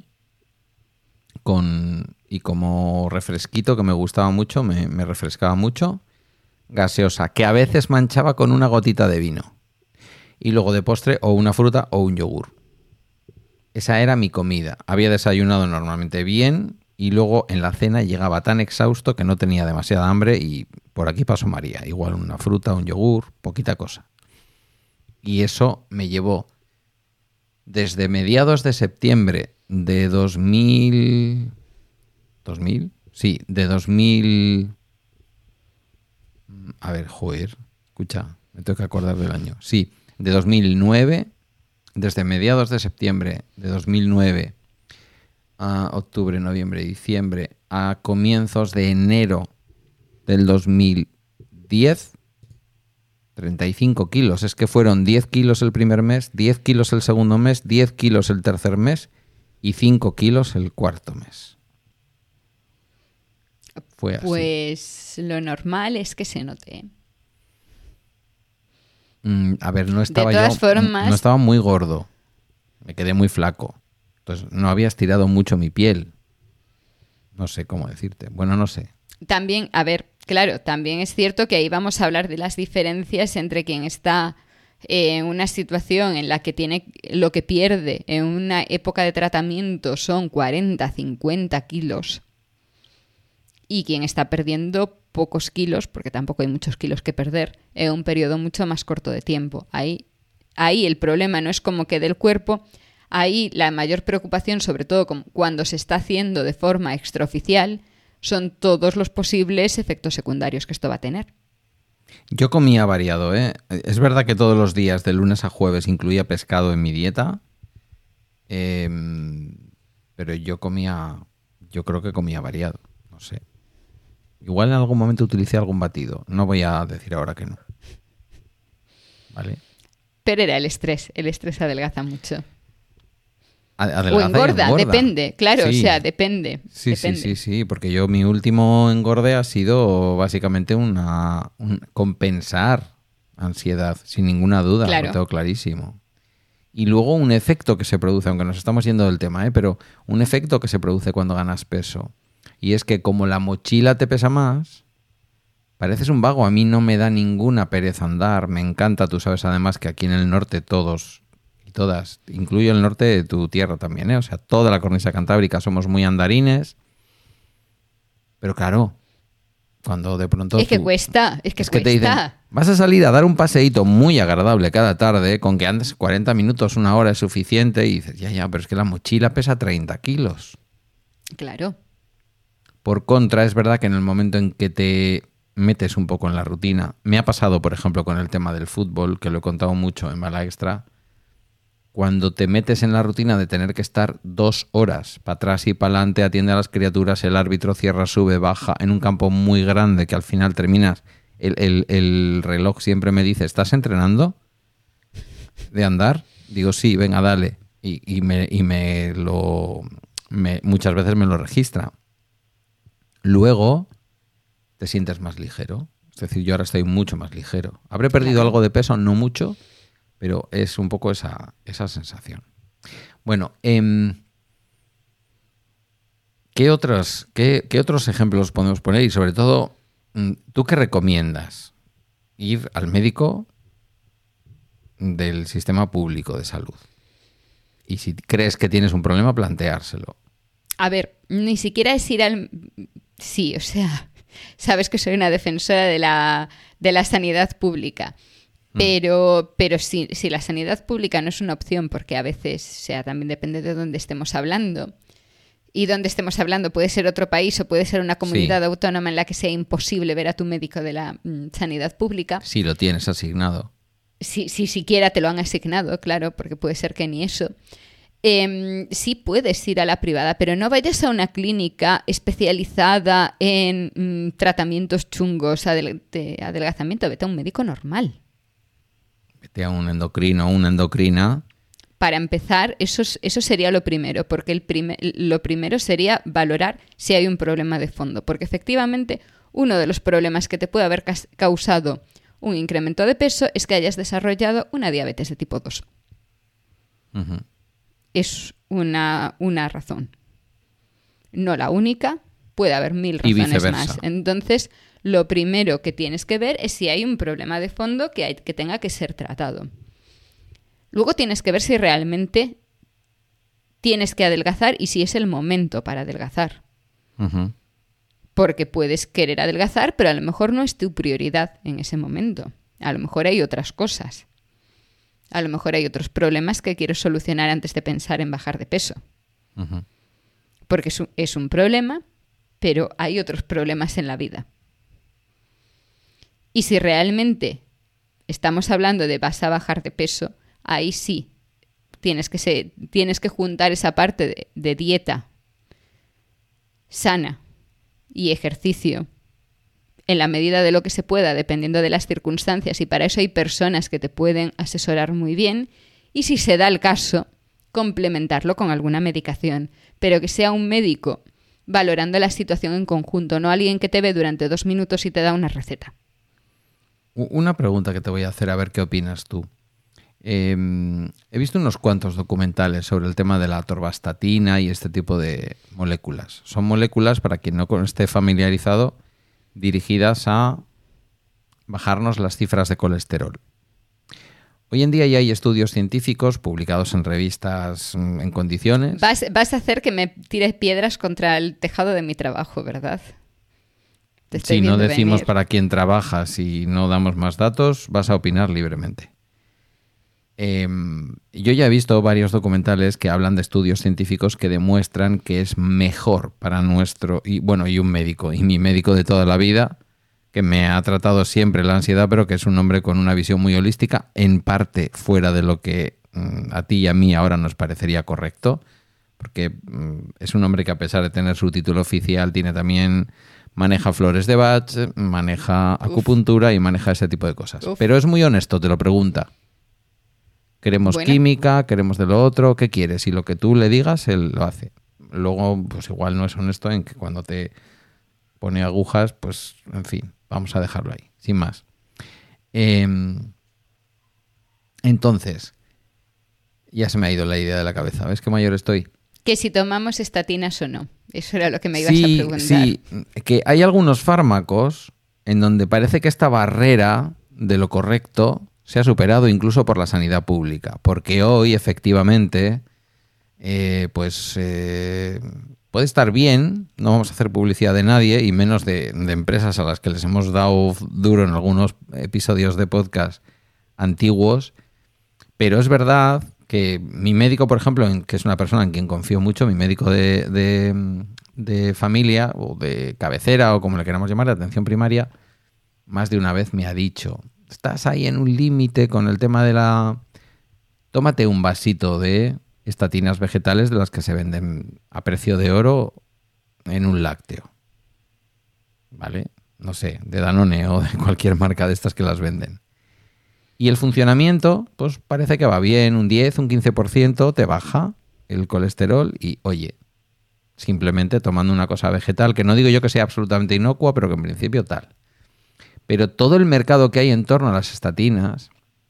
con, y como refresquito que me gustaba mucho, me, me refrescaba mucho, gaseosa, que a veces manchaba con una gotita de vino. Y luego de postre o una fruta o un yogur. Esa era mi comida. Había desayunado normalmente bien y luego en la cena llegaba tan exhausto que no tenía demasiada hambre y por aquí pasó María. Igual una fruta, un yogur, poquita cosa. Y eso me llevó desde mediados de septiembre de dos mil... ¿dos mil? Sí, de dos mil... A ver, joder, escucha, me tengo que acordar del año. Sí, de dos mil nueve, desde mediados de septiembre de dos mil nueve a octubre, noviembre, diciembre, a comienzos de enero del dos mil diez, treinta y cinco kilos. Es que fueron diez kilos el primer mes, diez kilos el segundo mes, diez kilos el tercer mes y cinco kilos el cuarto mes. Fue así. Pues lo normal es que se note. Mm, a ver, no estaba De todas yo, formas- no estaba muy gordo. Me quedé muy flaco. Entonces no había estirado mucho mi piel. No sé cómo decirte. Bueno, no sé. También, a ver, claro, también es cierto que ahí vamos a hablar de las diferencias entre quien está en una situación en la que tiene lo que pierde en una época de tratamiento son cuarenta, cincuenta kilos y quien está perdiendo pocos kilos, porque tampoco hay muchos kilos que perder, en un periodo mucho más corto de tiempo. Ahí, ahí el problema no es como que del cuerpo, ahí la mayor preocupación, sobre todo cuando se está haciendo de forma extraoficial, son todos los posibles efectos secundarios que esto va a tener. Yo comía variado, ¿eh? Es verdad que todos los días, de lunes a jueves, incluía pescado en mi dieta. Eh, pero yo comía, yo creo que comía variado, no sé. Igual en algún momento utilicé algún batido. No voy a decir ahora que no. ¿Vale? Pero era el estrés, el estrés adelgaza mucho. Adelgaza O y engorda, engorda. depende, claro, Sí. o sea, depende. Sí, depende. sí, sí, sí, porque yo mi último engorde ha sido básicamente una un compensar ansiedad, sin ninguna duda, Claro. lo tengo clarísimo. Y luego un efecto que se produce, aunque nos estamos yendo del tema, ¿eh? Pero un efecto que se produce cuando ganas peso. Y es que como la mochila te pesa más, pareces un vago. A mí no me da ninguna pereza andar, me encanta. Tú sabes además que aquí en el norte todos y todas, incluyo el norte de tu tierra también, ¿eh? O sea, toda la cornisa cantábrica somos muy andarines. Pero claro, cuando de pronto Es que tú- cuesta, es que es que cuesta. te dicen, vas a salir a dar un paseíto muy agradable cada tarde, con que andes cuarenta minutos, una hora es suficiente, y dices, ya, ya, pero es que la mochila pesa treinta kilos. Claro. Por contra, es verdad que en el momento en que te metes un poco en la rutina, me ha pasado, por ejemplo, con el tema del fútbol, que lo he contado mucho en Bala Extra, cuando te metes en la rutina de tener que estar dos horas para atrás y para adelante, atiende a las criaturas, el árbitro cierra, sube, baja, en un campo muy grande que al final terminas, el, el, el reloj siempre me dice, ¿estás entrenando de andar? Digo, sí, venga, dale. Y, y, me, y me lo me, muchas veces me lo registra. Luego te sientes más ligero. Es decir, yo ahora estoy mucho más ligero. ¿Habré perdido Claro. algo de peso? No mucho, pero es un poco esa, esa sensación. Bueno, eh, ¿qué, otros, qué, ¿qué otros ejemplos podemos poner? Y sobre todo, ¿tú qué recomiendas? Ir al médico del sistema público de salud. Y si crees que tienes un problema, planteárselo. A ver, ni siquiera es ir al... Sí, o sea, sabes que soy una defensora de la, de la sanidad pública. Pero, pero si, si la sanidad pública no es una opción, porque a veces, o sea, también depende de dónde estemos hablando. Y dónde estemos hablando puede ser otro país o puede ser una comunidad Sí. autónoma en la que sea imposible ver a tu médico de la mm, sanidad pública. Si lo tienes asignado. Si, si siquiera te lo han asignado, claro, porque puede ser que ni eso. Eh, sí puedes ir a la privada, pero no vayas a una clínica especializada en mm, tratamientos chungos adel- de adelgazamiento. Vete a un médico normal. Vete a un endocrino o una endocrina. Para empezar, eso, eso sería lo primero, porque el primer, lo primero sería valorar si hay un problema de fondo, porque efectivamente uno de los problemas que te puede haber causado un incremento de peso es que hayas desarrollado una diabetes de tipo dos. Uh-huh. Es una, una razón. No la única, puede haber mil razones más. Entonces, lo primero que tienes que ver es si hay un problema de fondo que, hay, que tenga que ser tratado. Luego tienes que ver si realmente tienes que adelgazar y si es el momento para adelgazar. Uh-huh. Porque puedes querer adelgazar, pero a lo mejor no es tu prioridad en ese momento. A lo mejor hay otras cosas. A lo mejor hay otros problemas que quieres solucionar antes de pensar en bajar de peso. Uh-huh. Porque es un, es un problema, pero hay otros problemas en la vida. Y si realmente estamos hablando de vas a bajar de peso, ahí sí, tienes que, ser, tienes que juntar esa parte de, de dieta sana y ejercicio en la medida de lo que se pueda, dependiendo de las circunstancias, y para eso hay personas que te pueden asesorar muy bien, y si se da el caso, complementarlo con alguna medicación, pero que sea un médico valorando la situación en conjunto, no alguien que te ve durante dos minutos y te da una receta. Una pregunta que te voy a hacer, a ver qué opinas tú. Eh, he visto unos cuantos documentales sobre el tema de la atorvastatina y este tipo de moléculas. Son moléculas, para quien no esté familiarizado, dirigidas a bajarnos las cifras de colesterol. Hoy en día ya hay estudios científicos publicados en revistas en condiciones. Vas, vas a hacer que me tires piedras contra el tejado de mi trabajo, ¿verdad? Te estoy si no decimos venir. Para quién trabajas y no damos más datos, vas a opinar libremente. Eh, yo ya he visto varios documentales que hablan de estudios científicos que demuestran que es mejor para nuestro... Y bueno, y un médico, y mi médico de toda la vida, que me ha tratado siempre la ansiedad, pero que es un hombre con una visión muy holística, en parte fuera de lo que mm, a ti y a mí ahora nos parecería correcto, porque mm, es un hombre que, a pesar de tener su título oficial, tiene también... maneja flores de Bach, maneja acupuntura Uf. y maneja ese tipo de cosas. Uf. Pero es muy honesto, te lo pregunta. Queremos bueno. química, queremos de lo otro, ¿qué quieres? Y lo que tú le digas, él lo hace. Luego, pues igual no es honesto en que cuando te pone agujas, pues, en fin, vamos a dejarlo ahí, sin más. Eh, entonces, ya se me ha ido la idea de la cabeza. ¿Ves qué mayor estoy? Que si tomamos estatinas o no. Eso era lo que me ibas sí, a preguntar. Sí, que hay algunos fármacos en donde parece que esta barrera de lo correcto se ha superado incluso por la sanidad pública. Porque hoy, efectivamente, eh, pues eh, puede estar bien, no vamos a hacer publicidad de nadie, y menos de, de empresas a las que les hemos dado duro en algunos episodios de podcast antiguos, pero es verdad que mi médico, por ejemplo, en, que es una persona en quien confío mucho, mi médico de, de, de familia o de cabecera o como le queramos llamar, de atención primaria, más de una vez me ha dicho, estás ahí en un límite con el tema de la... Tómate un vasito de estatinas vegetales de las que se venden a precio de oro en un lácteo. ¿Vale? No sé, de Danone o de cualquier marca de estas que las venden. Y el funcionamiento, pues parece que va bien, un diez, un quince por ciento te baja el colesterol y, oye, simplemente tomando una cosa vegetal, que no digo yo que sea absolutamente inocua, pero que en principio tal. Pero todo el mercado que hay en torno a las estatinas,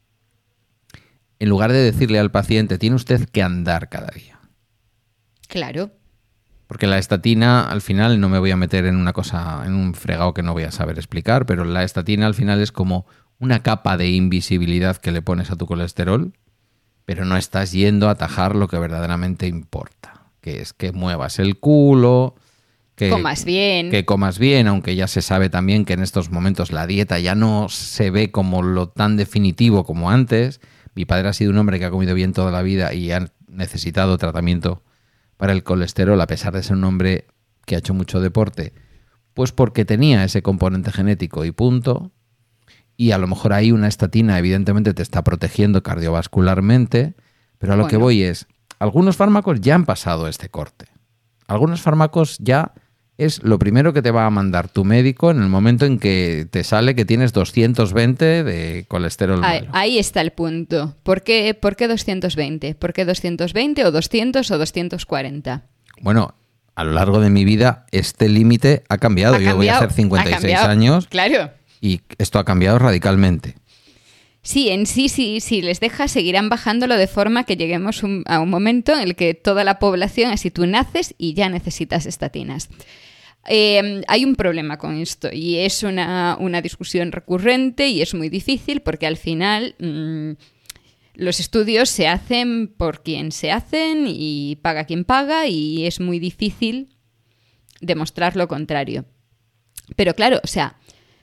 en lugar de decirle al paciente, tiene usted que andar cada día. Claro. Porque la estatina, al final, no me voy a meter en una cosa, en un fregado que no voy a saber explicar, pero la estatina al final es como una capa de invisibilidad que le pones a tu colesterol, pero no estás yendo a atajar lo que verdaderamente importa, que es que muevas el culo, que comas bien, que comas bien, aunque ya se sabe también que en estos momentos la dieta ya no se ve como lo tan definitivo como antes. Mi padre ha sido un hombre que ha comido bien toda la vida y ha necesitado tratamiento para el colesterol, a pesar de ser un hombre que ha hecho mucho deporte, pues porque tenía ese componente genético y punto. Y a lo mejor ahí una estatina evidentemente te está protegiendo cardiovascularmente, pero a lo bueno. que voy es, algunos fármacos ya han pasado este corte. Algunos fármacos ya es lo primero que te va a mandar tu médico en el momento en que te sale que tienes doscientos veinte de colesterol Ahí, malo. ahí está el punto. ¿Por qué, por qué doscientos veinte? ¿Por qué doscientos veinte o doscientos o doscientos cuarenta? Bueno, a lo largo de mi vida este límite ha cambiado. Ha Yo voy a cambiado, hacer cincuenta y seis ha cambiado, años claro. y esto ha cambiado radicalmente. Sí, en sí, sí, sí les deja, seguirán bajándolo de forma que lleguemos un, a un momento en el que toda la población, así tú naces y ya necesitas estatinas. Eh, hay un problema con esto y es una, una discusión recurrente y es muy difícil porque al final mmm, los estudios se hacen por quien se hacen y paga quien paga y es muy difícil demostrar lo contrario. Pero claro, o sea,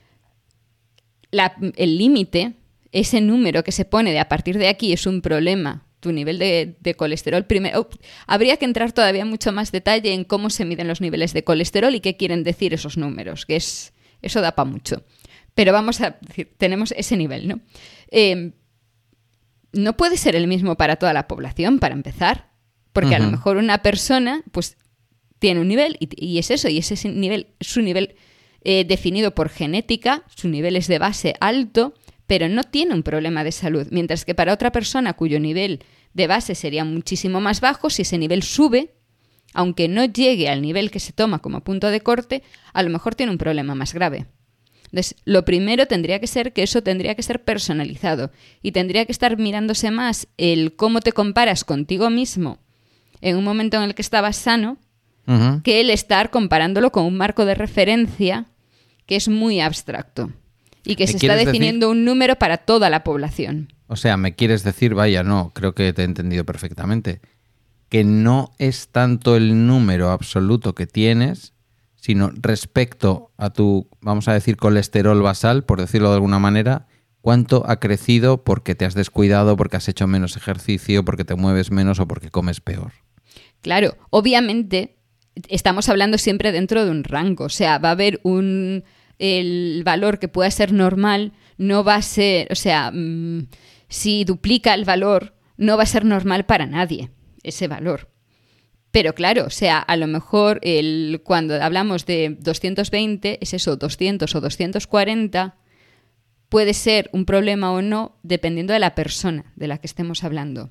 la, el límite, ese número que se pone de a partir de aquí es un problema. Tu nivel de, de colesterol primero. Oh, habría que entrar todavía mucho más detalle en cómo se miden los niveles de colesterol y qué quieren decir esos números, que es eso da para mucho. Pero vamos a decir, tenemos ese nivel, ¿no? Eh, no puede ser el mismo para toda la población, para empezar, porque uh-huh. a lo mejor una persona, pues, tiene un nivel y, y es eso, y es ese nivel, su nivel eh, definido por genética, su nivel es de base alto, pero no tiene un problema de salud, mientras que para otra persona cuyo nivel de base sería muchísimo más bajo, si ese nivel sube, aunque no llegue al nivel que se toma como punto de corte, a lo mejor tiene un problema más grave. Entonces, lo primero tendría que ser que eso tendría que ser personalizado y tendría que estar mirándose más el cómo te comparas contigo mismo en un momento en el que estabas sano, uh-huh. que el estar comparándolo con un marco de referencia que es muy abstracto. Y que se está definiendo decir? un número para toda la población. O sea, me quieres decir, vaya, no, creo que te he entendido perfectamente, que no es tanto el número absoluto que tienes, sino respecto a tu, vamos a decir, colesterol basal, por decirlo de alguna manera, cuánto ha crecido porque te has descuidado, porque has hecho menos ejercicio, porque te mueves menos o porque comes peor. Claro, obviamente estamos hablando siempre dentro de un rango, o sea, va a haber un... el valor que pueda ser normal no va a ser, o sea, mmm, si duplica el valor, no va a ser normal para nadie ese valor. Pero claro, o sea, a lo mejor el, cuando hablamos de doscientos veinte, es eso, doscientos o doscientos cuarenta, puede ser un problema o no, dependiendo de la persona de la que estemos hablando.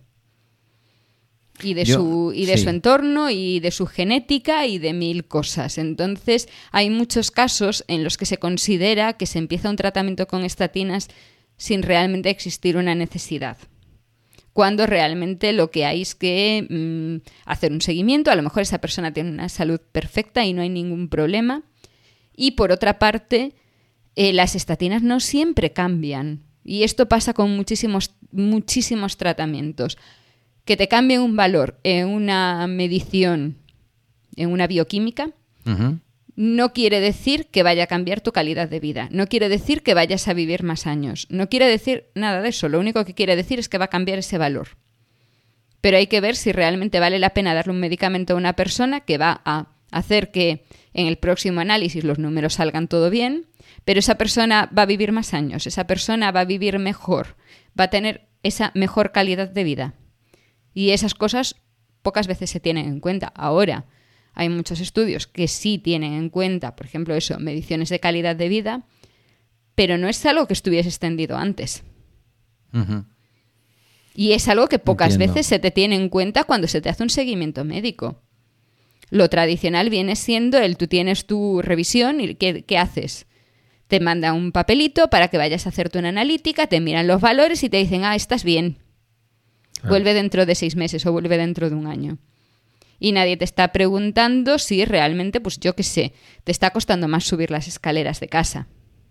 Y de, Yo, su, y de sí. su entorno y de su genética y de mil cosas. Entonces, hay muchos casos en los que se considera que se empieza un tratamiento con estatinas sin realmente existir una necesidad. Cuando realmente lo que hay es que mmm, hacer un seguimiento, a lo mejor esa persona tiene una salud perfecta y no hay ningún problema. Y por otra parte, eh, las estatinas no siempre cambian. Y esto pasa con muchísimos, muchísimos tratamientos. Que te cambien un valor en una medición, en una bioquímica, uh-huh. no quiere decir que vaya a cambiar tu calidad de vida. No quiere decir que vayas a vivir más años. No quiere decir nada de eso. Lo único que quiere decir es que va a cambiar ese valor. Pero hay que ver si realmente vale la pena darle un medicamento a una persona que va a hacer que en el próximo análisis los números salgan todo bien, pero esa persona va a vivir más años, esa persona va a vivir mejor, va a tener esa mejor calidad de vida. Y esas cosas pocas veces se tienen en cuenta. Ahora hay muchos estudios que sí tienen en cuenta, por ejemplo, eso, mediciones de calidad de vida, pero no es algo que estuviese extendido antes. Uh-huh. Y es algo que pocas Entiendo. veces se te tiene en cuenta cuando se te hace un seguimiento médico. Lo tradicional viene siendo el tú tienes tu revisión y ¿qué, qué haces? Te mandan un papelito para que vayas a hacerte una analítica, te miran los valores y te dicen, ah, estás bien. Vuelve dentro de seis meses o vuelve dentro de un año. Y nadie te está preguntando si realmente, pues yo qué sé, te está costando más subir las escaleras de casa.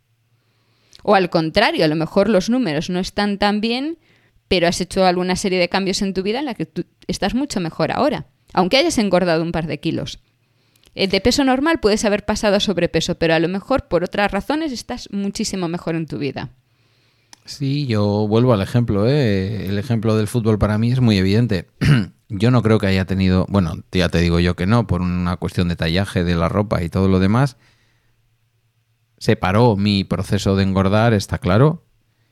O al contrario, a lo mejor los números no están tan bien, pero has hecho alguna serie de cambios en tu vida en la que tú estás mucho mejor ahora, aunque hayas engordado un par de kilos. El de peso normal puedes haber pasado a sobrepeso, pero a lo mejor por otras razones estás muchísimo mejor en tu vida. Sí, yo vuelvo al ejemplo, ¿eh? El ejemplo del fútbol para mí es muy evidente. Yo no creo que haya tenido, bueno, ya te digo yo que no, por una cuestión de tallaje de la ropa y todo lo demás. Se paró mi proceso de engordar, está claro,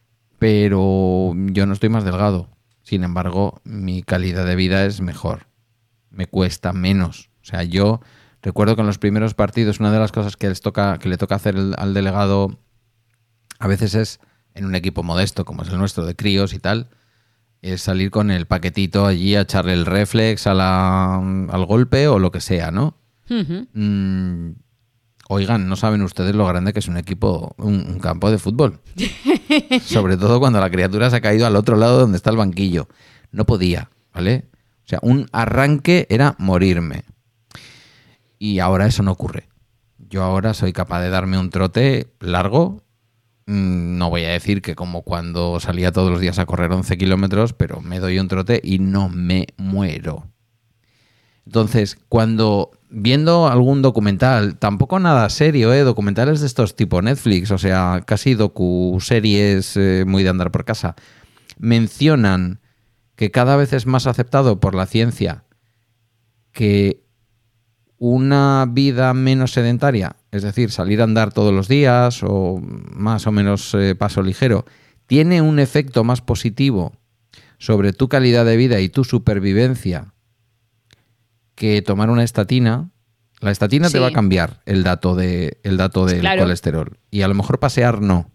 pero yo no estoy más delgado. Sin embargo, mi calidad de vida es mejor. Me cuesta menos. O sea, yo Recuerdo que en los primeros partidos una de las cosas que les toca, que le toca hacer el, al delegado a veces es, en un equipo modesto como es el nuestro de críos y tal, es salir con el paquetito allí a echarle el reflex a la, al golpe o lo que sea, ¿no? Uh-huh. Mm, oigan, no saben ustedes lo grande que es un equipo, un, un campo de fútbol. Sobre todo cuando la criatura se ha caído al otro lado donde está el banquillo. No podía, ¿vale? O sea, un arranque era morirme. Y ahora eso no ocurre. Yo ahora soy capaz de darme un trote largo. No voy a decir que como cuando salía todos los días a correr once kilómetros, pero me doy un trote y no me muero. Entonces, cuando viendo algún documental, tampoco nada serio, ¿eh? Documentales de estos tipo Netflix, o sea, casi docu-series eh, muy de andar por casa, mencionan que cada vez es más aceptado por la ciencia que una vida menos sedentaria, es decir, salir a andar todos los días o más o menos eh, paso ligero, tiene un efecto más positivo sobre tu calidad de vida y tu supervivencia que tomar una estatina. La estatina Sí. te va a cambiar el dato de el dato del Claro. colesterol y a lo mejor pasear no.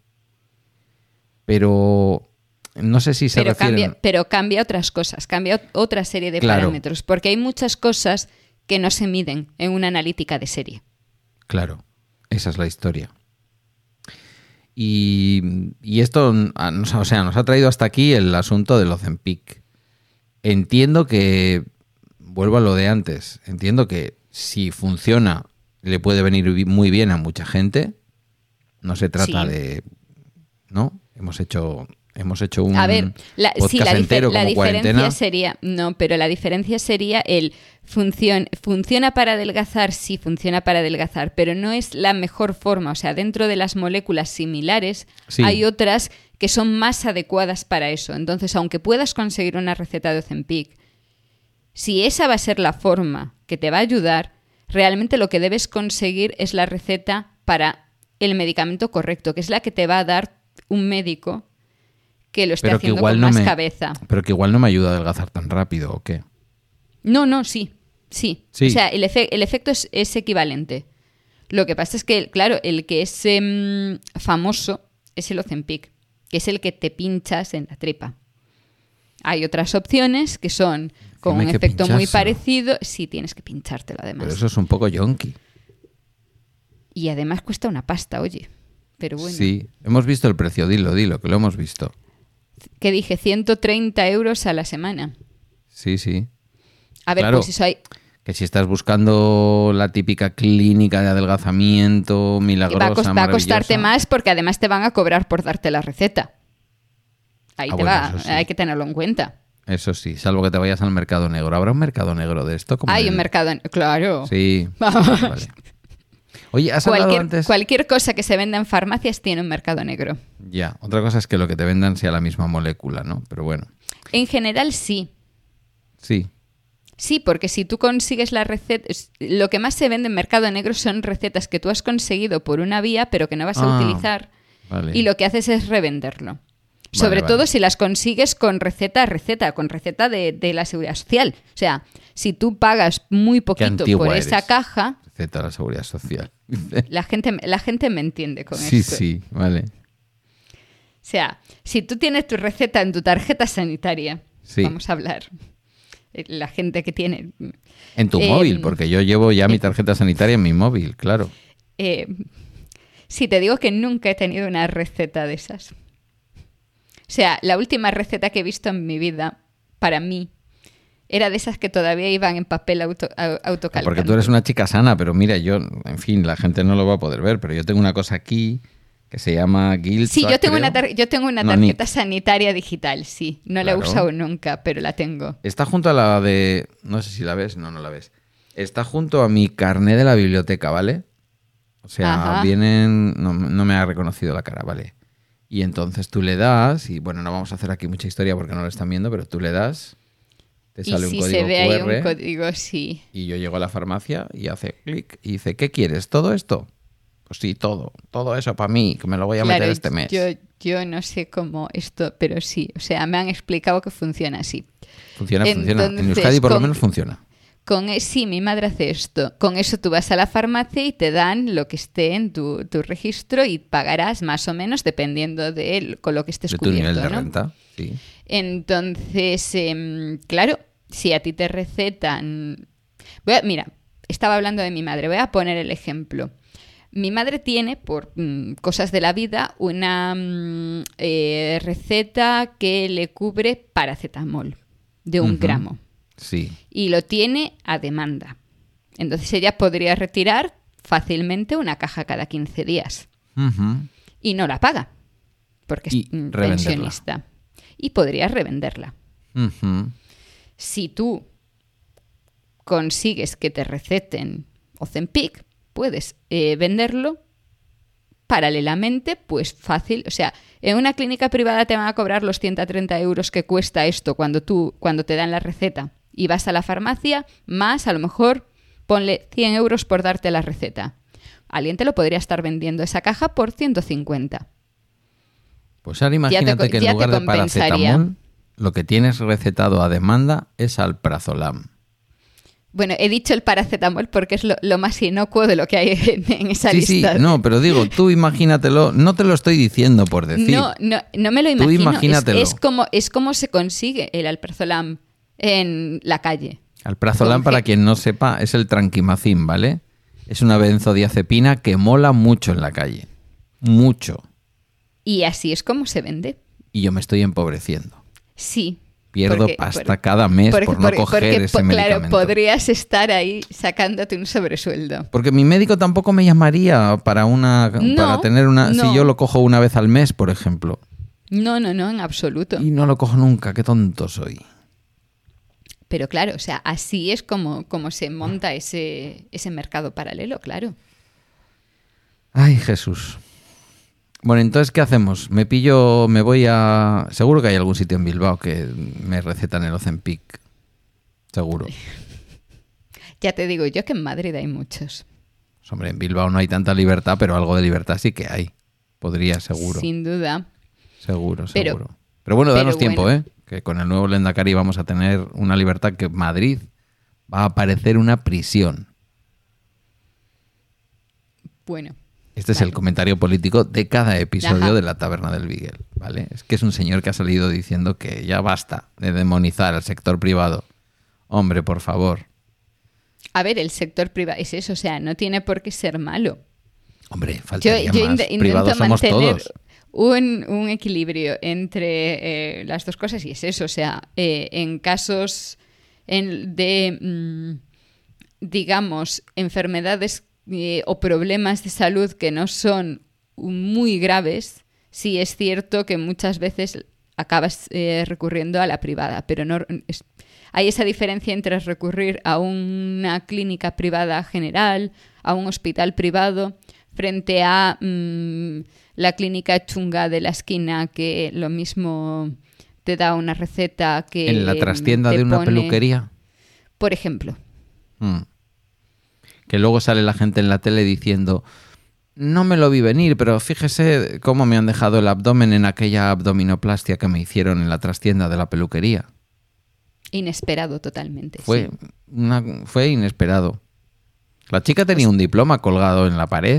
Pero no sé si se Pero refieren... cambia, pero cambia otras cosas, cambia ot- otra serie de Claro. parámetros, porque hay muchas cosas que no se miden en una analítica de serie. Claro, esa es la historia. Y, y esto ah, nos, o sea, nos ha traído hasta aquí el asunto del Ozempic. Entiendo que, vuelvo a lo de antes, entiendo que si funciona le puede venir bi- muy bien a mucha gente. No se trata Sí. de... ¿No? Hemos hecho... Hemos hecho un A ver, la, podcast sí, la, dife- entero la como diferencia cuarentena. sería, no, pero la diferencia sería el funcion, funciona para adelgazar, sí, funciona para adelgazar, pero no es la mejor forma. O sea, dentro de las moléculas similares Sí. hay otras que son más adecuadas para eso. Entonces, aunque puedas conseguir una receta de Ozempic, si esa va a ser la forma que te va a ayudar, realmente lo que debes conseguir es la receta para el medicamento correcto, que es la que te va a dar un médico que lo esté Pero que haciendo igual con no más me- cabeza. Pero que igual no me ayuda a adelgazar tan rápido, ¿o qué? No, no, sí, sí. Sí. O sea, el, efe- el efecto es, es equivalente. Lo que pasa es que, claro, el que es em, famoso es el Ozempic, que es el que te pinchas en la tripa. Hay otras opciones que son con Encima un hay que efecto muy pinchárselo. parecido. Sí, tienes que pinchártelo además. Pero eso es un poco yonki. Y además cuesta una pasta, oye. Pero bueno, Sí, hemos visto el precio, dilo, dilo, que lo hemos visto. que dije ciento treinta euros a la semana. Sí, sí. A ver, Claro. pues eso hay... Que si estás buscando la típica clínica de adelgazamiento milagrosa, Va a, cos- va a costarte maravillosa. más porque además te van a cobrar por darte la receta. Ahí Ah, te bueno, va, eso sí. hay que tenerlo en cuenta. Eso sí, salvo que te vayas al mercado negro. ¿Habrá un mercado negro de esto? Como Hay en- un mercado, en- claro. Sí. Vale. Oye, has hablado Cualquier, antes... cualquier cosa que se venda en farmacias tiene un mercado negro. Ya, otra cosa es que lo que te vendan sea la misma molécula, ¿no? Pero bueno, En general sí. sí. Sí, porque si tú consigues la receta, es- lo que más se vende en mercado negro son recetas que tú has conseguido por una vía, pero que no vas a Ah, utilizar. Vale. Y lo que haces es revenderlo. Sobre vale. todo si las consigues con receta a receta, con receta de, de la Seguridad Social. O sea, si tú pagas muy poquito antigua por esa eres. caja, Receta de la Seguridad Social. la gente, la gente me entiende con Sí, esto. sí, vale. O sea, si tú tienes tu receta en tu tarjeta sanitaria, Sí. vamos a hablar, eh, la gente que tiene... En tu Eh, móvil, porque yo llevo ya mi tarjeta sanitaria en mi móvil, claro. eh, si te digo que nunca he tenido una receta de esas. O sea, la última receta que he visto en mi vida, para mí, era de esas que todavía iban en papel auto, au- autocalcante. Porque tú eres una chica sana, pero mira, yo, en fin, la gente no lo va a poder ver, pero yo tengo una cosa aquí que se llama Guild. Sí, yo tengo, una tar- yo tengo una No, tarjeta Nick. sanitaria digital, sí. No la he Claro. usado nunca, pero la tengo. Está junto a la de... No sé si la ves, no, no la ves. Está junto a mi carné de la biblioteca, ¿vale? O sea, Ajá. vienen... No, no me ha reconocido la cara, ¿vale? Y entonces tú le das, y bueno, no vamos a hacer aquí mucha historia porque no lo están viendo, pero tú le das, te Y sale si un código se ve ahí Q R, un código, sí. y yo llego a la farmacia y hace clic y dice, ¿qué quieres? ¿Todo esto? Pues sí, todo. Todo eso para mí, que me lo voy a Claro, meter este mes. Yo, yo no sé cómo esto, pero sí. O sea, me han explicado que funciona así. Funciona, funciona. En Entonces, Euskadi por lo con- menos funciona. con e- sí, mi madre hace esto. Con eso tú vas a la farmacia y te dan lo que esté en tu, tu registro y pagarás más o menos dependiendo de él, con lo que estés De tu cubierto, nivel de ¿no? renta, sí. Entonces, eh, claro, si a ti te recetan... Voy a, mira, estaba hablando de mi madre, voy a poner el ejemplo. Mi madre tiene, por mm, cosas de la vida, una mm, eh, receta que le cubre paracetamol de un Ujú. gramo. Sí. Y lo tiene a demanda. Entonces ella podría retirar fácilmente una caja cada quince días. Ujú. Y no la paga, porque es Y mm, revenderla. pensionista. Y podría revenderla. Ujú. Si tú consigues que te receten Ozempic, puedes eh, venderlo paralelamente, pues fácil. O sea, en una clínica privada te van a cobrar los ciento treinta euros que cuesta esto cuando tú cuando te dan la receta y vas a la farmacia, más a lo mejor ponle cien euros por darte la receta. Alguien te lo podría estar vendiendo esa caja por ciento cincuenta. Pues ahora Ya te imagínate co- que en ya te lugar de compensaría. paracetamol, lo que tienes recetado a demanda es alprazolam. Bueno, he dicho el paracetamol porque es lo, lo más inocuo de lo que hay en, en esa Sí, sí, lista. no, pero digo, tú imagínatelo, no te lo estoy diciendo por decir. No, no, no me lo Tú imagino. Es, imagínatelo. es como, es como se consigue el alprazolam en la calle. Alprazolam, Con para G- quien no sepa, es el tranquimacín, ¿vale? Es una benzodiazepina que mola mucho en la calle. Mucho. Y así es como se vende. Y yo me estoy empobreciendo. Sí. Pierdo porque- pasta por- cada mes porque- por no porque- coger porque, ese po- claro, medicamento. podrías estar ahí sacándote un sobresueldo. Porque mi médico tampoco me llamaría para una No, para tener una no. si yo lo cojo una vez al mes, por ejemplo. No, no, no, en absoluto. Y no lo cojo nunca, qué tonto soy. Pero claro, o sea, así es como, como se monta ese, ese mercado paralelo, claro. Ay, Jesús. Bueno, entonces, ¿qué hacemos? Me pillo, me voy a... Seguro que hay algún sitio en Bilbao que me recetan el Ozempic. Seguro. Ya te digo yo que en Madrid hay muchos. Pues, hombre, en Bilbao no hay tanta libertad, pero algo de libertad sí que hay. Podría, seguro. Sin duda. Seguro, Pero- seguro. Pero bueno, pero danos tiempo, bueno. ¿eh? Que con el nuevo Lendakari vamos a tener una libertad que Madrid va a parecer una prisión. Bueno. Este es Vale. el comentario político de cada episodio Ajá. de la Taberna del Beagle, ¿vale? Es que es un señor que ha salido diciendo que ya basta de demonizar al sector privado. Hombre, por favor. A ver, el sector privado es eso, o sea, no tiene por qué ser malo. Hombre, Yo, faltaría yo más. inde- intento Privados somos mantener todos. un, un equilibrio entre eh, las dos cosas y es eso, o sea, eh, en casos en- de, mm, digamos, enfermedades eh, o problemas de salud que no son muy graves, sí es cierto que muchas veces acabas eh, recurriendo a la privada, pero no es- hay esa diferencia entre recurrir a una clínica privada general, a un hospital privado, frente a mm, la clínica chunga de la esquina que lo mismo te da una receta que En la trastienda te de una pone- peluquería. Por ejemplo. Mm. Que luego sale la gente en la tele diciendo, no me lo vi venir, pero fíjese cómo me han dejado el abdomen en aquella abdominoplastia que me hicieron en la trastienda de la peluquería. Inesperado totalmente. Fue, sí. una, fue inesperado. La chica tenía un diploma colgado en la pared.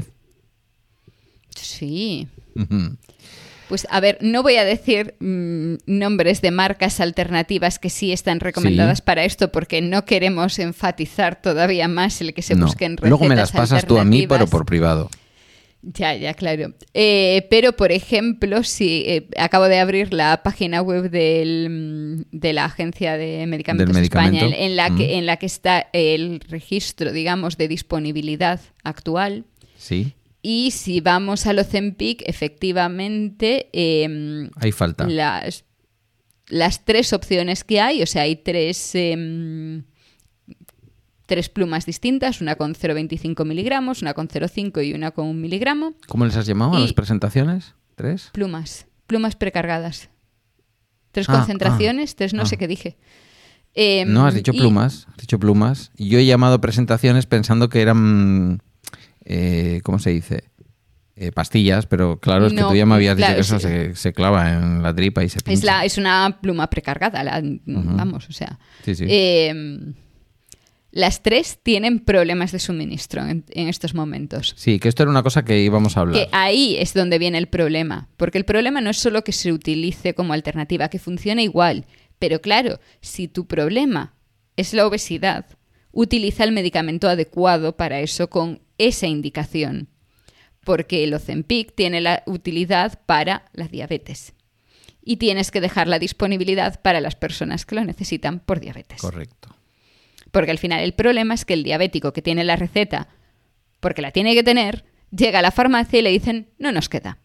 Sí. Ujú. Pues a ver, no voy a decir mm, nombres de marcas alternativas que sí están recomendadas Sí. para esto porque no queremos enfatizar todavía más el que se No. busquen recetas Luego me las pasas tú a mí, pero alternativas. por privado. Ya, ya, claro. Eh, pero, por ejemplo, si eh, acabo de abrir la página web del, mm, de la Agencia de Medicamentos Del de España, en, medicamento. en la que, Mm. en la que está el registro, digamos, de disponibilidad actual. Sí, Y si vamos al Ozempic, efectivamente, eh, ahí falta. las, las tres opciones que hay, o sea, hay tres, eh, tres plumas distintas, una con cero coma veinticinco miligramos, una con cero coma cinco y una con un miligramo. ¿Cómo les has llamado a Y- las presentaciones? ¿Tres? Plumas, plumas precargadas. Tres Ah, concentraciones, tres no ah. sé qué dije. Eh, No, has dicho y- plumas. Has dicho plumas. Y yo he llamado presentaciones pensando que eran... eh, ¿Cómo se dice? Eh, pastillas, pero claro, es que No, tú ya me habías dicho claro, que eso sí. se, se clava en la tripa y se pincha. Es, la, es una pluma precargada, la- vamos, o sea. Sí, sí. Eh, Las tres tienen problemas de suministro en, en estos momentos. Sí, que esto era una cosa que íbamos a hablar. Que ahí es donde viene el problema. Porque el problema no es solo que se utilice como alternativa, que funcione igual. Pero claro, si tu problema es la obesidad, utiliza el medicamento adecuado para eso con esa indicación. Porque el Ozempic tiene la utilidad para la diabetes. Y tienes que dejar la disponibilidad para las personas que lo necesitan por diabetes. Correcto. Porque al final el problema es que el diabético que tiene la receta, porque la tiene que tener, llega a la farmacia y le dicen, no nos queda.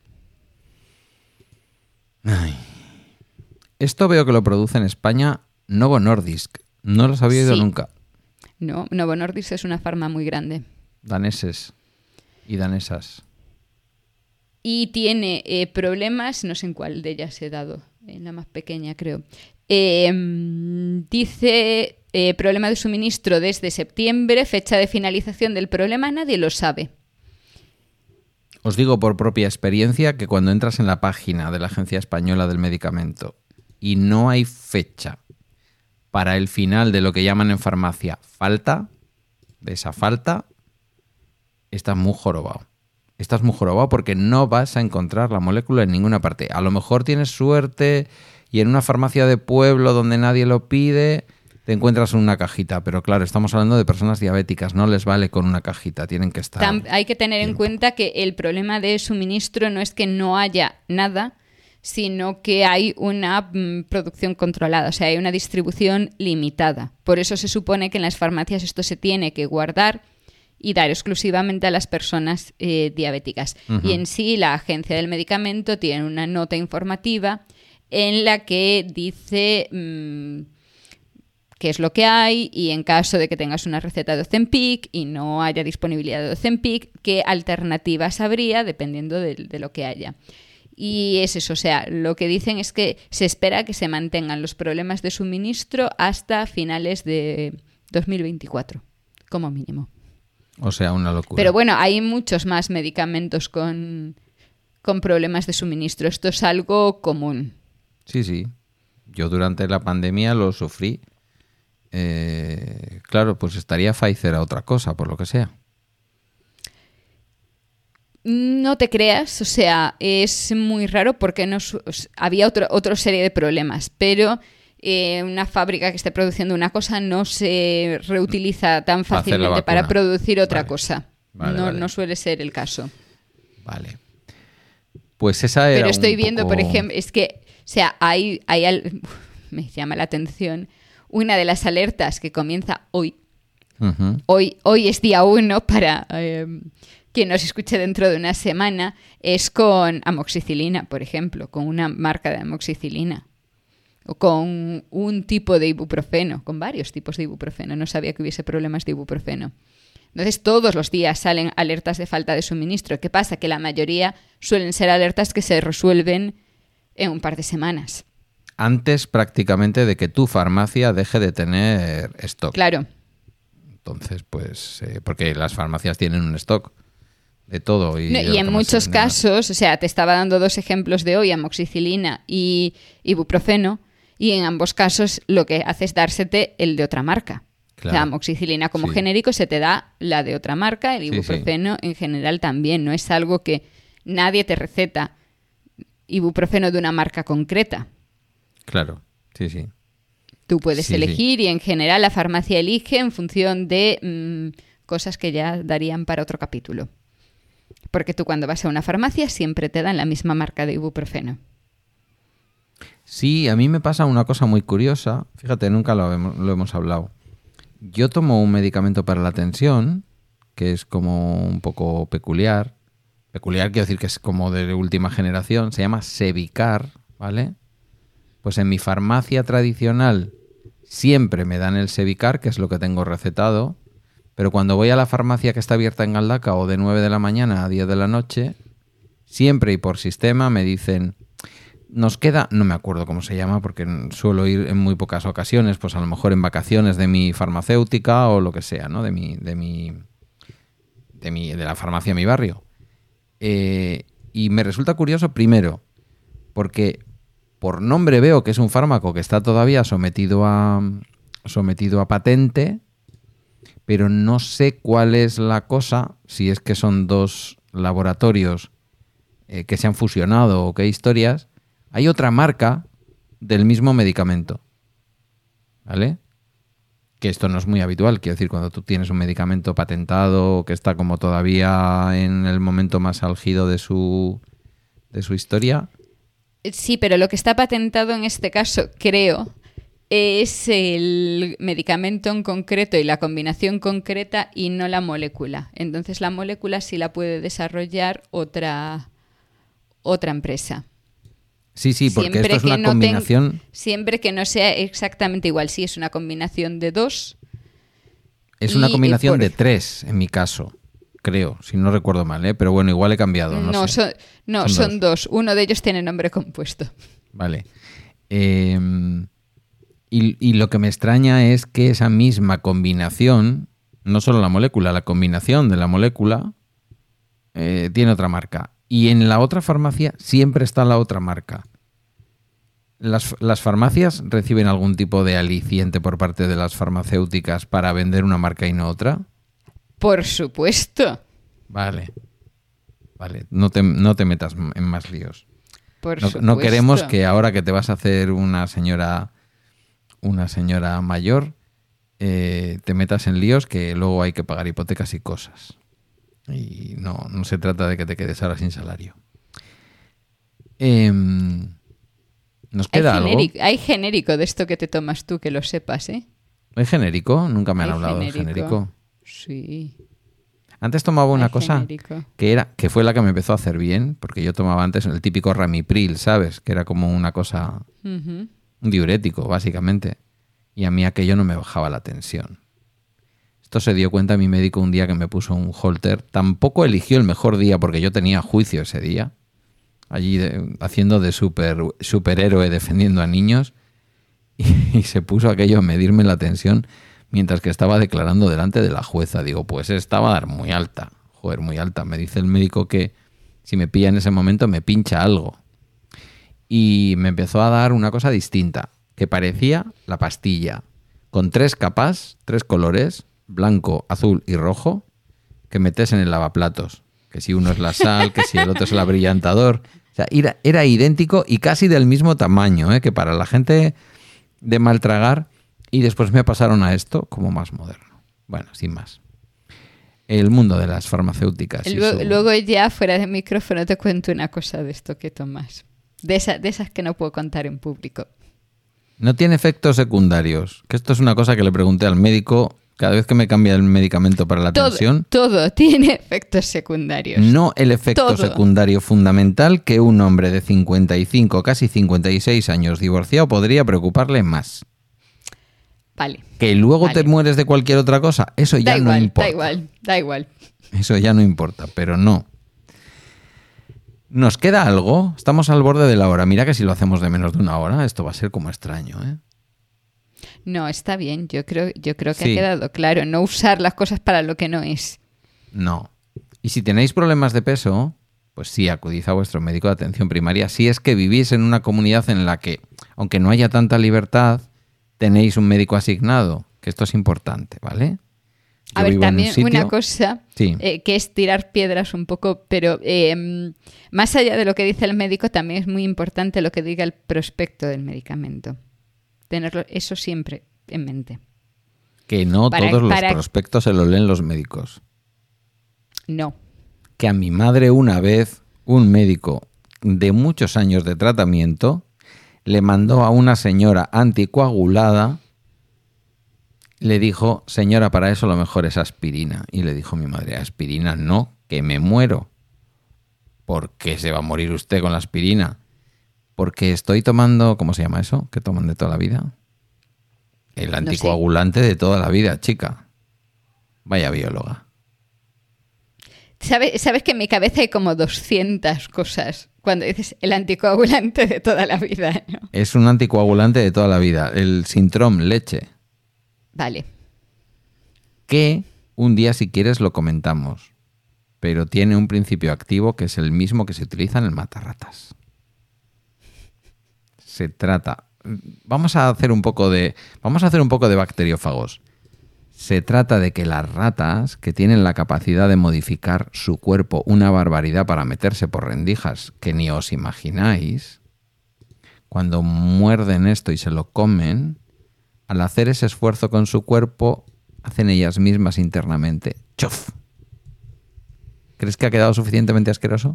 Ay. Esto veo que lo produce en España Novo Nordisk. No lo había oído Sí. nunca. No, Novo Nordisk es una farma muy grande. Daneses y danesas. Y tiene eh, problemas, no sé en cuál de ellas he dado, en la más pequeña creo. Eh, dice eh, problema de suministro desde septiembre, fecha de finalización del problema, nadie lo sabe. Os digo por propia experiencia que cuando entras en la página de la Agencia Española del Medicamento y no hay fecha para el final de lo que llaman en farmacia falta, de esa falta, estás muy jorobado. Estás muy jorobado porque no vas a encontrar la molécula en ninguna parte. A lo mejor tienes suerte y en una farmacia de pueblo donde nadie lo pide te encuentras una cajita. Pero claro, estamos hablando de personas diabéticas. No les vale con una cajita. Tienen que estar... Tam- hay que tener en tiempo. cuenta que el problema de suministro no es que no haya nada, sino que hay una mm, producción controlada, o sea, hay una distribución limitada. Por eso se supone que en las farmacias esto se tiene que guardar y dar exclusivamente a las personas eh, diabéticas. Ujú. Y en sí la Agencia del Medicamento tiene una nota informativa en la que dice mmm, qué es lo que hay y en caso de que tengas una receta de Ozempic y no haya disponibilidad de Ozempic, qué alternativas habría dependiendo de, de lo que haya. Y es eso, o sea, lo que dicen es que se espera que se mantengan los problemas de suministro hasta finales de dos mil veinticuatro, como mínimo. O sea, una locura. Pero bueno, hay muchos más medicamentos con, con problemas de suministro. Esto es algo común. Sí, sí. Yo durante la pandemia lo sufrí. Eh, claro, pues estaría Pfizer a otra cosa, por lo que sea. No te creas, o sea, es muy raro porque no su- había otro, otra serie de problemas, pero eh, una fábrica que esté produciendo una cosa no se reutiliza tan Para hacer la fácilmente para vacuna. producir otra Vale. cosa. Vale, no, vale. no suele ser el caso. Vale. Pues esa era Pero estoy un viendo, poco- por ejemplo, es que, o sea, hay, hay al- me llama la atención, una de las alertas que comienza hoy. Ujú. Hoy, hoy es día uno para eh, quien nos escuche dentro de una semana, es con amoxicilina, por ejemplo, con una marca de amoxicilina. O con un tipo de ibuprofeno, con varios tipos de ibuprofeno. No sabía que hubiese problemas de ibuprofeno. Entonces, todos los días salen alertas de falta de suministro. ¿Qué pasa? Que la mayoría suelen ser alertas que se resuelven en un par de semanas. Antes prácticamente de que tu farmacia deje de tener stock. Claro. Entonces, pues, eh, porque las farmacias tienen un stock de todo. Y, No, de y lo en que más muchos se vende, ¿no? casos, o sea, te estaba dando dos ejemplos de hoy, amoxicilina y ibuprofeno, y en ambos casos lo que hace es dársete el de otra marca. Claro. La amoxicilina como Sí. genérico se te da la de otra marca, el Sí, sí. ibuprofeno en general también. No es algo que nadie te receta ibuprofeno de una marca concreta. Claro, sí, sí. Tú puedes Sí, elegir y en general la farmacia elige en función de mm, cosas que ya darían para otro capítulo. Porque tú cuando vas a una farmacia siempre te dan la misma marca de ibuprofeno. Sí, a mí me pasa una cosa muy curiosa. Fíjate, nunca lo hemos, lo hemos hablado. Yo tomo un medicamento para la tensión, que es como un poco peculiar. Peculiar quiero decir que es como de última generación. Se llama Sevicar, ¿vale? Pues en mi farmacia tradicional siempre me dan el Sevicar, que es lo que tengo recetado. Pero cuando voy a la farmacia que está abierta en Galdacao de nueve de la mañana a diez de la noche, siempre y por sistema me dicen... Nos queda, no me acuerdo cómo se llama porque suelo ir en muy pocas ocasiones, pues a lo mejor en vacaciones de mi farmacéutica o lo que sea, ¿no? De mi, de mi, de mi, de la farmacia de mi barrio. Eh, y me resulta curioso, primero, porque por nombre veo que es un fármaco que está todavía sometido a, sometido a patente pero no sé cuál es la cosa, si es que son dos laboratorios eh, que se han fusionado o qué historias. Hay otra marca del mismo medicamento, ¿vale? Que esto no es muy habitual, quiero decir, cuando tú tienes un medicamento patentado que está como todavía en el momento más álgido de su, de su historia. Sí, pero lo que está patentado en este caso, creo, es el medicamento en concreto y la combinación concreta y no la molécula. Entonces la molécula sí la puede desarrollar otra, otra empresa. Sí, sí, porque Siempre esto es una que no combinación... ten- siempre que no sea exactamente igual. Sí, es una combinación de dos. Es una y- combinación y por- de tres, en mi caso, creo, si no recuerdo mal, ¿eh? Pero bueno, igual he cambiado, no, No, sé. son, no Son son, dos. Uno de ellos tiene nombre compuesto. Vale. Eh, y, y lo que me extraña es que esa misma combinación, no solo la molécula, la combinación de la molécula eh, tiene otra marca. Y en la otra farmacia siempre está la otra marca. ¿Las, ¿Las farmacias reciben algún tipo de aliciente por parte de las farmacéuticas para vender una marca y no otra? Por supuesto. Vale. Vale, no te, no te metas en más líos. Por No, supuesto. no queremos que ahora que te vas a hacer una señora una señora mayor eh, te metas en líos que luego hay que pagar hipotecas y cosas. Y no, no se trata de que te quedes ahora sin salario. Eh, ¿Nos Hay queda algo? genérico, hay genérico de esto que te tomas tú, que lo sepas, ¿eh? ¿Hay genérico? Nunca me han Hay hablado de genérico. Sí. Antes tomaba una Hay cosa genérico. que era que fue la que me empezó a hacer bien, porque yo tomaba antes el típico Ramipril, ¿sabes? Que era como una cosa, Ujú. un diurético, básicamente. Y a mí aquello no me bajaba la tensión. Esto se dio cuenta mi médico un día que me puso un holter. Tampoco eligió el mejor día porque yo tenía juicio ese día. Allí de, haciendo de super, superhéroe defendiendo a niños. Y, y se puso aquello a medirme la tensión mientras que estaba declarando delante de la jueza. Digo, pues estaba a dar muy alta. Joder, muy alta. Me dice el médico que si me pilla en ese momento me pincha algo. Y me empezó a dar una cosa distinta, que parecía la pastilla, con tres capas, tres colores, blanco, azul y rojo, que metes en el lavaplatos. Que si uno es la sal, que si el otro es el abrillantador. O sea, era, era idéntico y casi del mismo tamaño, ¿eh? Que para la gente de mal tragar. Y después me pasaron a esto como más moderno. Bueno, sin más. El mundo de las farmacéuticas. y Luego, su- luego ya fuera de micrófono te cuento una cosa de esto que tomas. De, esa, de esas que no puedo contar en público. No tiene efectos secundarios. Que esto es una cosa que le pregunté al médico cada vez que me cambia el medicamento para la Todo, tensión. todo tiene efectos secundarios. No el efecto Todo. secundario fundamental que un hombre de cincuenta y cinco, casi cincuenta y seis años divorciado podría preocuparle más. Vale. Que luego Vale. te mueres de cualquier otra cosa, eso ya Da no igual, importa. da igual, da igual. Eso ya no importa, pero no. ¿Nos queda algo? Estamos al borde de la hora. Mira que si lo hacemos de menos de una hora, esto va a ser como extraño, ¿eh? No, está bien. Yo creo, yo creo que Sí. ha quedado claro. No usar las cosas para lo que no es. No. Y si tenéis problemas de peso, pues sí, acudid a vuestro médico de atención primaria. Si es que vivís en una comunidad en la que, aunque no haya tanta libertad, tenéis un médico asignado, que esto es importante, ¿vale? Yo A ver, vivo en un también sitio- una cosa Sí. eh, que es tirar piedras un poco, pero eh, más allá de lo que dice el médico, también es muy importante lo que diga el prospecto del medicamento. Tenerlo eso siempre en mente. Que no Para- todos los para- prospectos se lo leen los médicos. No. Que a mi madre una vez, un médico de muchos años de tratamiento, le mandó a una señora anticoagulada, le dijo, señora, para eso lo mejor es aspirina. Y le dijo mi madre, aspirina no, que me muero. ¿Por qué se va a morir usted con la aspirina? Porque estoy tomando, ¿cómo se llama eso? ¿Que toman de toda la vida? El anticoagulante de toda la vida, chica. Vaya bióloga. ¿Sabe- Sabes que en mi cabeza hay como doscientas cosas cuando dices el anticoagulante de toda la vida, ¿no? Es un anticoagulante de toda la vida. El Sintrom leche. Vale. Que un día, si quieres, lo comentamos. Pero tiene un principio activo que es el mismo que se utiliza en el matarratas. Se trata... Vamos a hacer un poco de... Vamos a hacer un poco de bacteriófagos. Se trata de que las ratas, que tienen la capacidad de modificar su cuerpo una barbaridad para meterse por rendijas que ni os imagináis, cuando muerden esto y se lo comen, al hacer ese esfuerzo con su cuerpo, hacen ellas mismas internamente ¡chof! ¿Crees que ha quedado suficientemente asqueroso?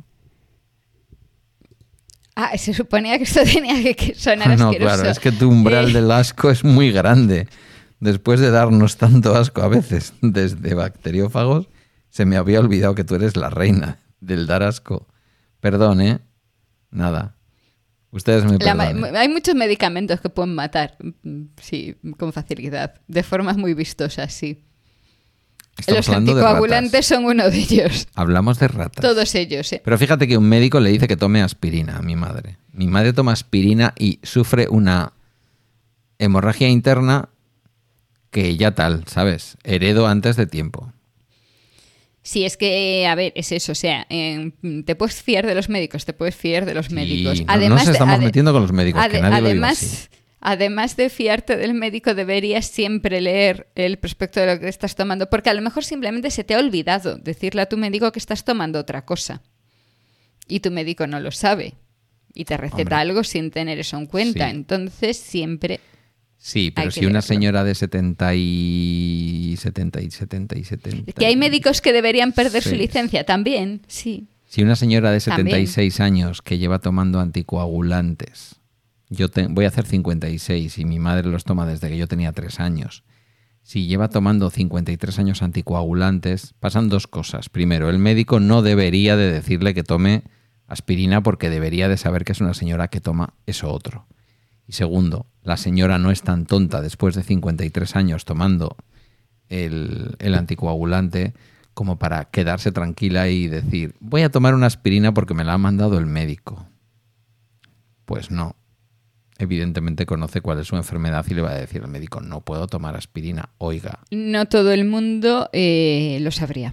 Ah, se suponía que esto tenía que sonar no, asqueroso. Claro, es que tu umbral eh... del asco es muy grande. Después de darnos tanto asco a veces desde bacteriófagos, se me había olvidado que tú eres la reina del dar asco. Perdón, ¿eh? Nada. Ustedes me perdonen. La, hay muchos medicamentos que pueden matar, sí, con facilidad, de formas muy vistosas, sí. Estamos Los anticoagulantes son uno de ellos. Hablamos de ratas. Todos ellos, ¿eh? Pero fíjate que un médico le dice que tome aspirina a mi madre. Mi madre toma aspirina y sufre una hemorragia interna que ya tal, ¿sabes? Heredo antes de tiempo. Sí, es que, a ver, es eso, o sea, eh, te puedes fiar de los médicos, te puedes fiar de los Sí, médicos. No, además, no nos estamos de, metiendo con los médicos, ade, que nadie además, lo diga así. Además de fiarte del médico, deberías siempre leer el prospecto de lo que estás tomando, porque a lo mejor simplemente se te ha olvidado decirle a tu médico que estás tomando otra cosa. Y tu médico no lo sabe. Y te receta Hombre, algo sin tener eso en cuenta. sí. Entonces, siempre... Sí, pero hay si que una leerlo. señora de setenta y setenta y setenta y setenta... Que hay médicos que deberían perder su seis. licencia también, sí. Si una señora de setenta y También. seis años que lleva tomando anticoagulantes, yo te, voy a hacer cincuenta y seis y mi madre los toma desde que yo tenía tres años. Si lleva tomando cincuenta y tres años anticoagulantes, pasan dos cosas. Primero, el médico no debería de decirle que tome aspirina porque debería de saber que es una señora que toma eso otro. Y segundo, la señora no es tan tonta después de cincuenta y tres años tomando el, el anticoagulante como para quedarse tranquila y decir, voy a tomar una aspirina porque me la ha mandado el médico. Pues no. Evidentemente conoce cuál es su enfermedad y le va a decir al médico, no puedo tomar aspirina, oiga. No todo el mundo eh, lo sabría.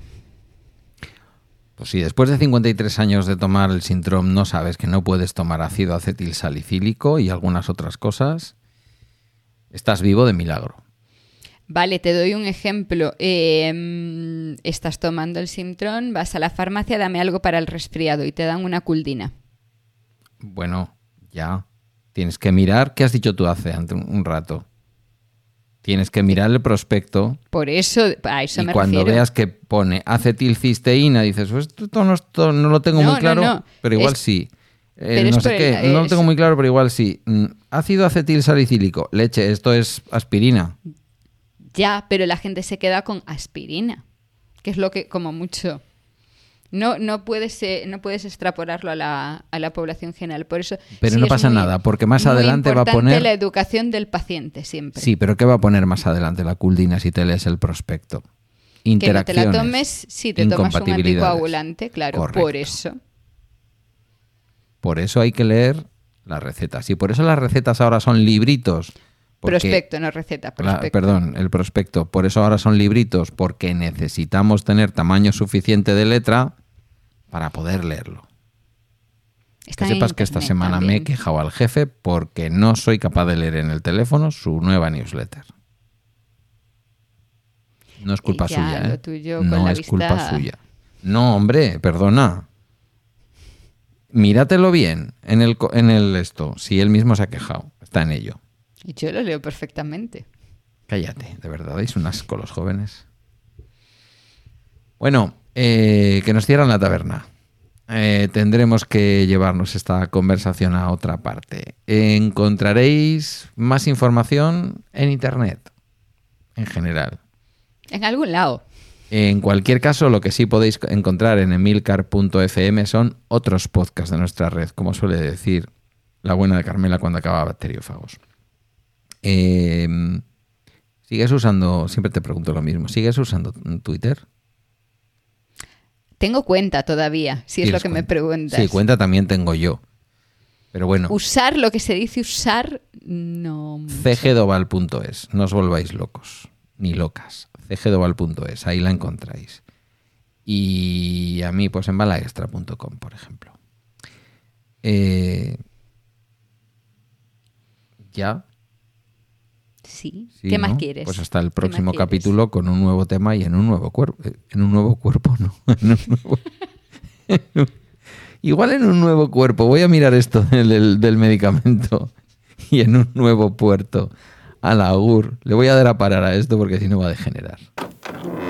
Pues si después de cincuenta y tres años de tomar el Sintrom no sabes que no puedes tomar ácido acetilsalicílico y algunas otras cosas, estás vivo de milagro. Vale, te doy un ejemplo. Eh, estás tomando el Sintrom, vas a la farmacia, dame algo para el resfriado y te dan una Culdina. Bueno, ya. Tienes que mirar, ¿qué has dicho tú hace un rato? Tienes que mirar el prospecto. Por eso, a eso y me cuando refiero. veas que pone acetilcisteína, dices, pues esto no, esto no lo tengo No, muy claro, no, no. pero igual Es- sí. Eh, pero no es sé por qué, el- no lo es- tengo muy claro, pero igual sí. Mm, ácido acetilsalicílico, leche, esto es aspirina. Ya, pero la gente se queda con aspirina, que es lo que, como mucho... No, no, puedes, eh, no puedes extrapolarlo a la, a la población general. Por eso Pero sí no es pasa muy- nada, porque más muy adelante va a importante poner... la educación del paciente siempre. Sí, pero ¿qué va a poner más adelante la Culdina si te lees el prospecto? Que no te Interacciones. la tomes si te tomas un incompatibilidades. anticoagulante, claro, Correcto. por eso. Por eso hay que leer las recetas. Y por eso las recetas ahora son libritos. porque- Prospecto, no receta, La- prospecto. perdón, el prospecto. Por eso ahora son libritos, porque necesitamos tener tamaño suficiente de letra para poder leerlo. Está que en sepas que esta internet semana me he también. quejado al jefe porque no soy capaz de leer en el teléfono su nueva newsletter. No es culpa Ya, suya, ¿eh? lo tuyo con No la es vista- culpa suya. No, hombre, perdona. Míratelo bien en el, co- en el esto, si él mismo se ha quejado. Está en ello. Y yo lo leo perfectamente. Cállate, de verdad, dais un asco los jóvenes. Bueno, eh, que nos cierran la taberna. Eh, tendremos que llevarnos esta conversación a otra parte. Encontraréis más información en Internet, en general. En algún lado. En cualquier caso, lo que sí podéis encontrar en emilcar punto f m son otros podcasts de nuestra red, como suele decir la buena de Carmela cuando acaba Bacteriófagos. Eh, ¿Sigues usando, siempre te pregunto lo mismo, ¿sigues usando Twitter? Tengo cuenta todavía, si es lo ¿Tienes que me cuenta? preguntas. Sí, cuenta también tengo yo. Pero bueno, Usar lo que se dice usar, no. mucho. c g doval punto es, no os volváis locos, ni locas. c g doval punto es, ahí la encontráis. Y a mí, pues en balaextra punto com, por ejemplo. Eh, ¿Ya? Sí. Sí, ¿Qué ¿no? más quieres? Pues hasta el ¿Qué próximo más quieres? capítulo con un nuevo tema y en un nuevo cuerpo. En un nuevo cuerpo, no. En un nuevo... Igual en un nuevo cuerpo. Voy a mirar esto del, del, del medicamento. Y en un nuevo puerto. A la agur. Le voy a dar a parar a esto porque si no va a degenerar.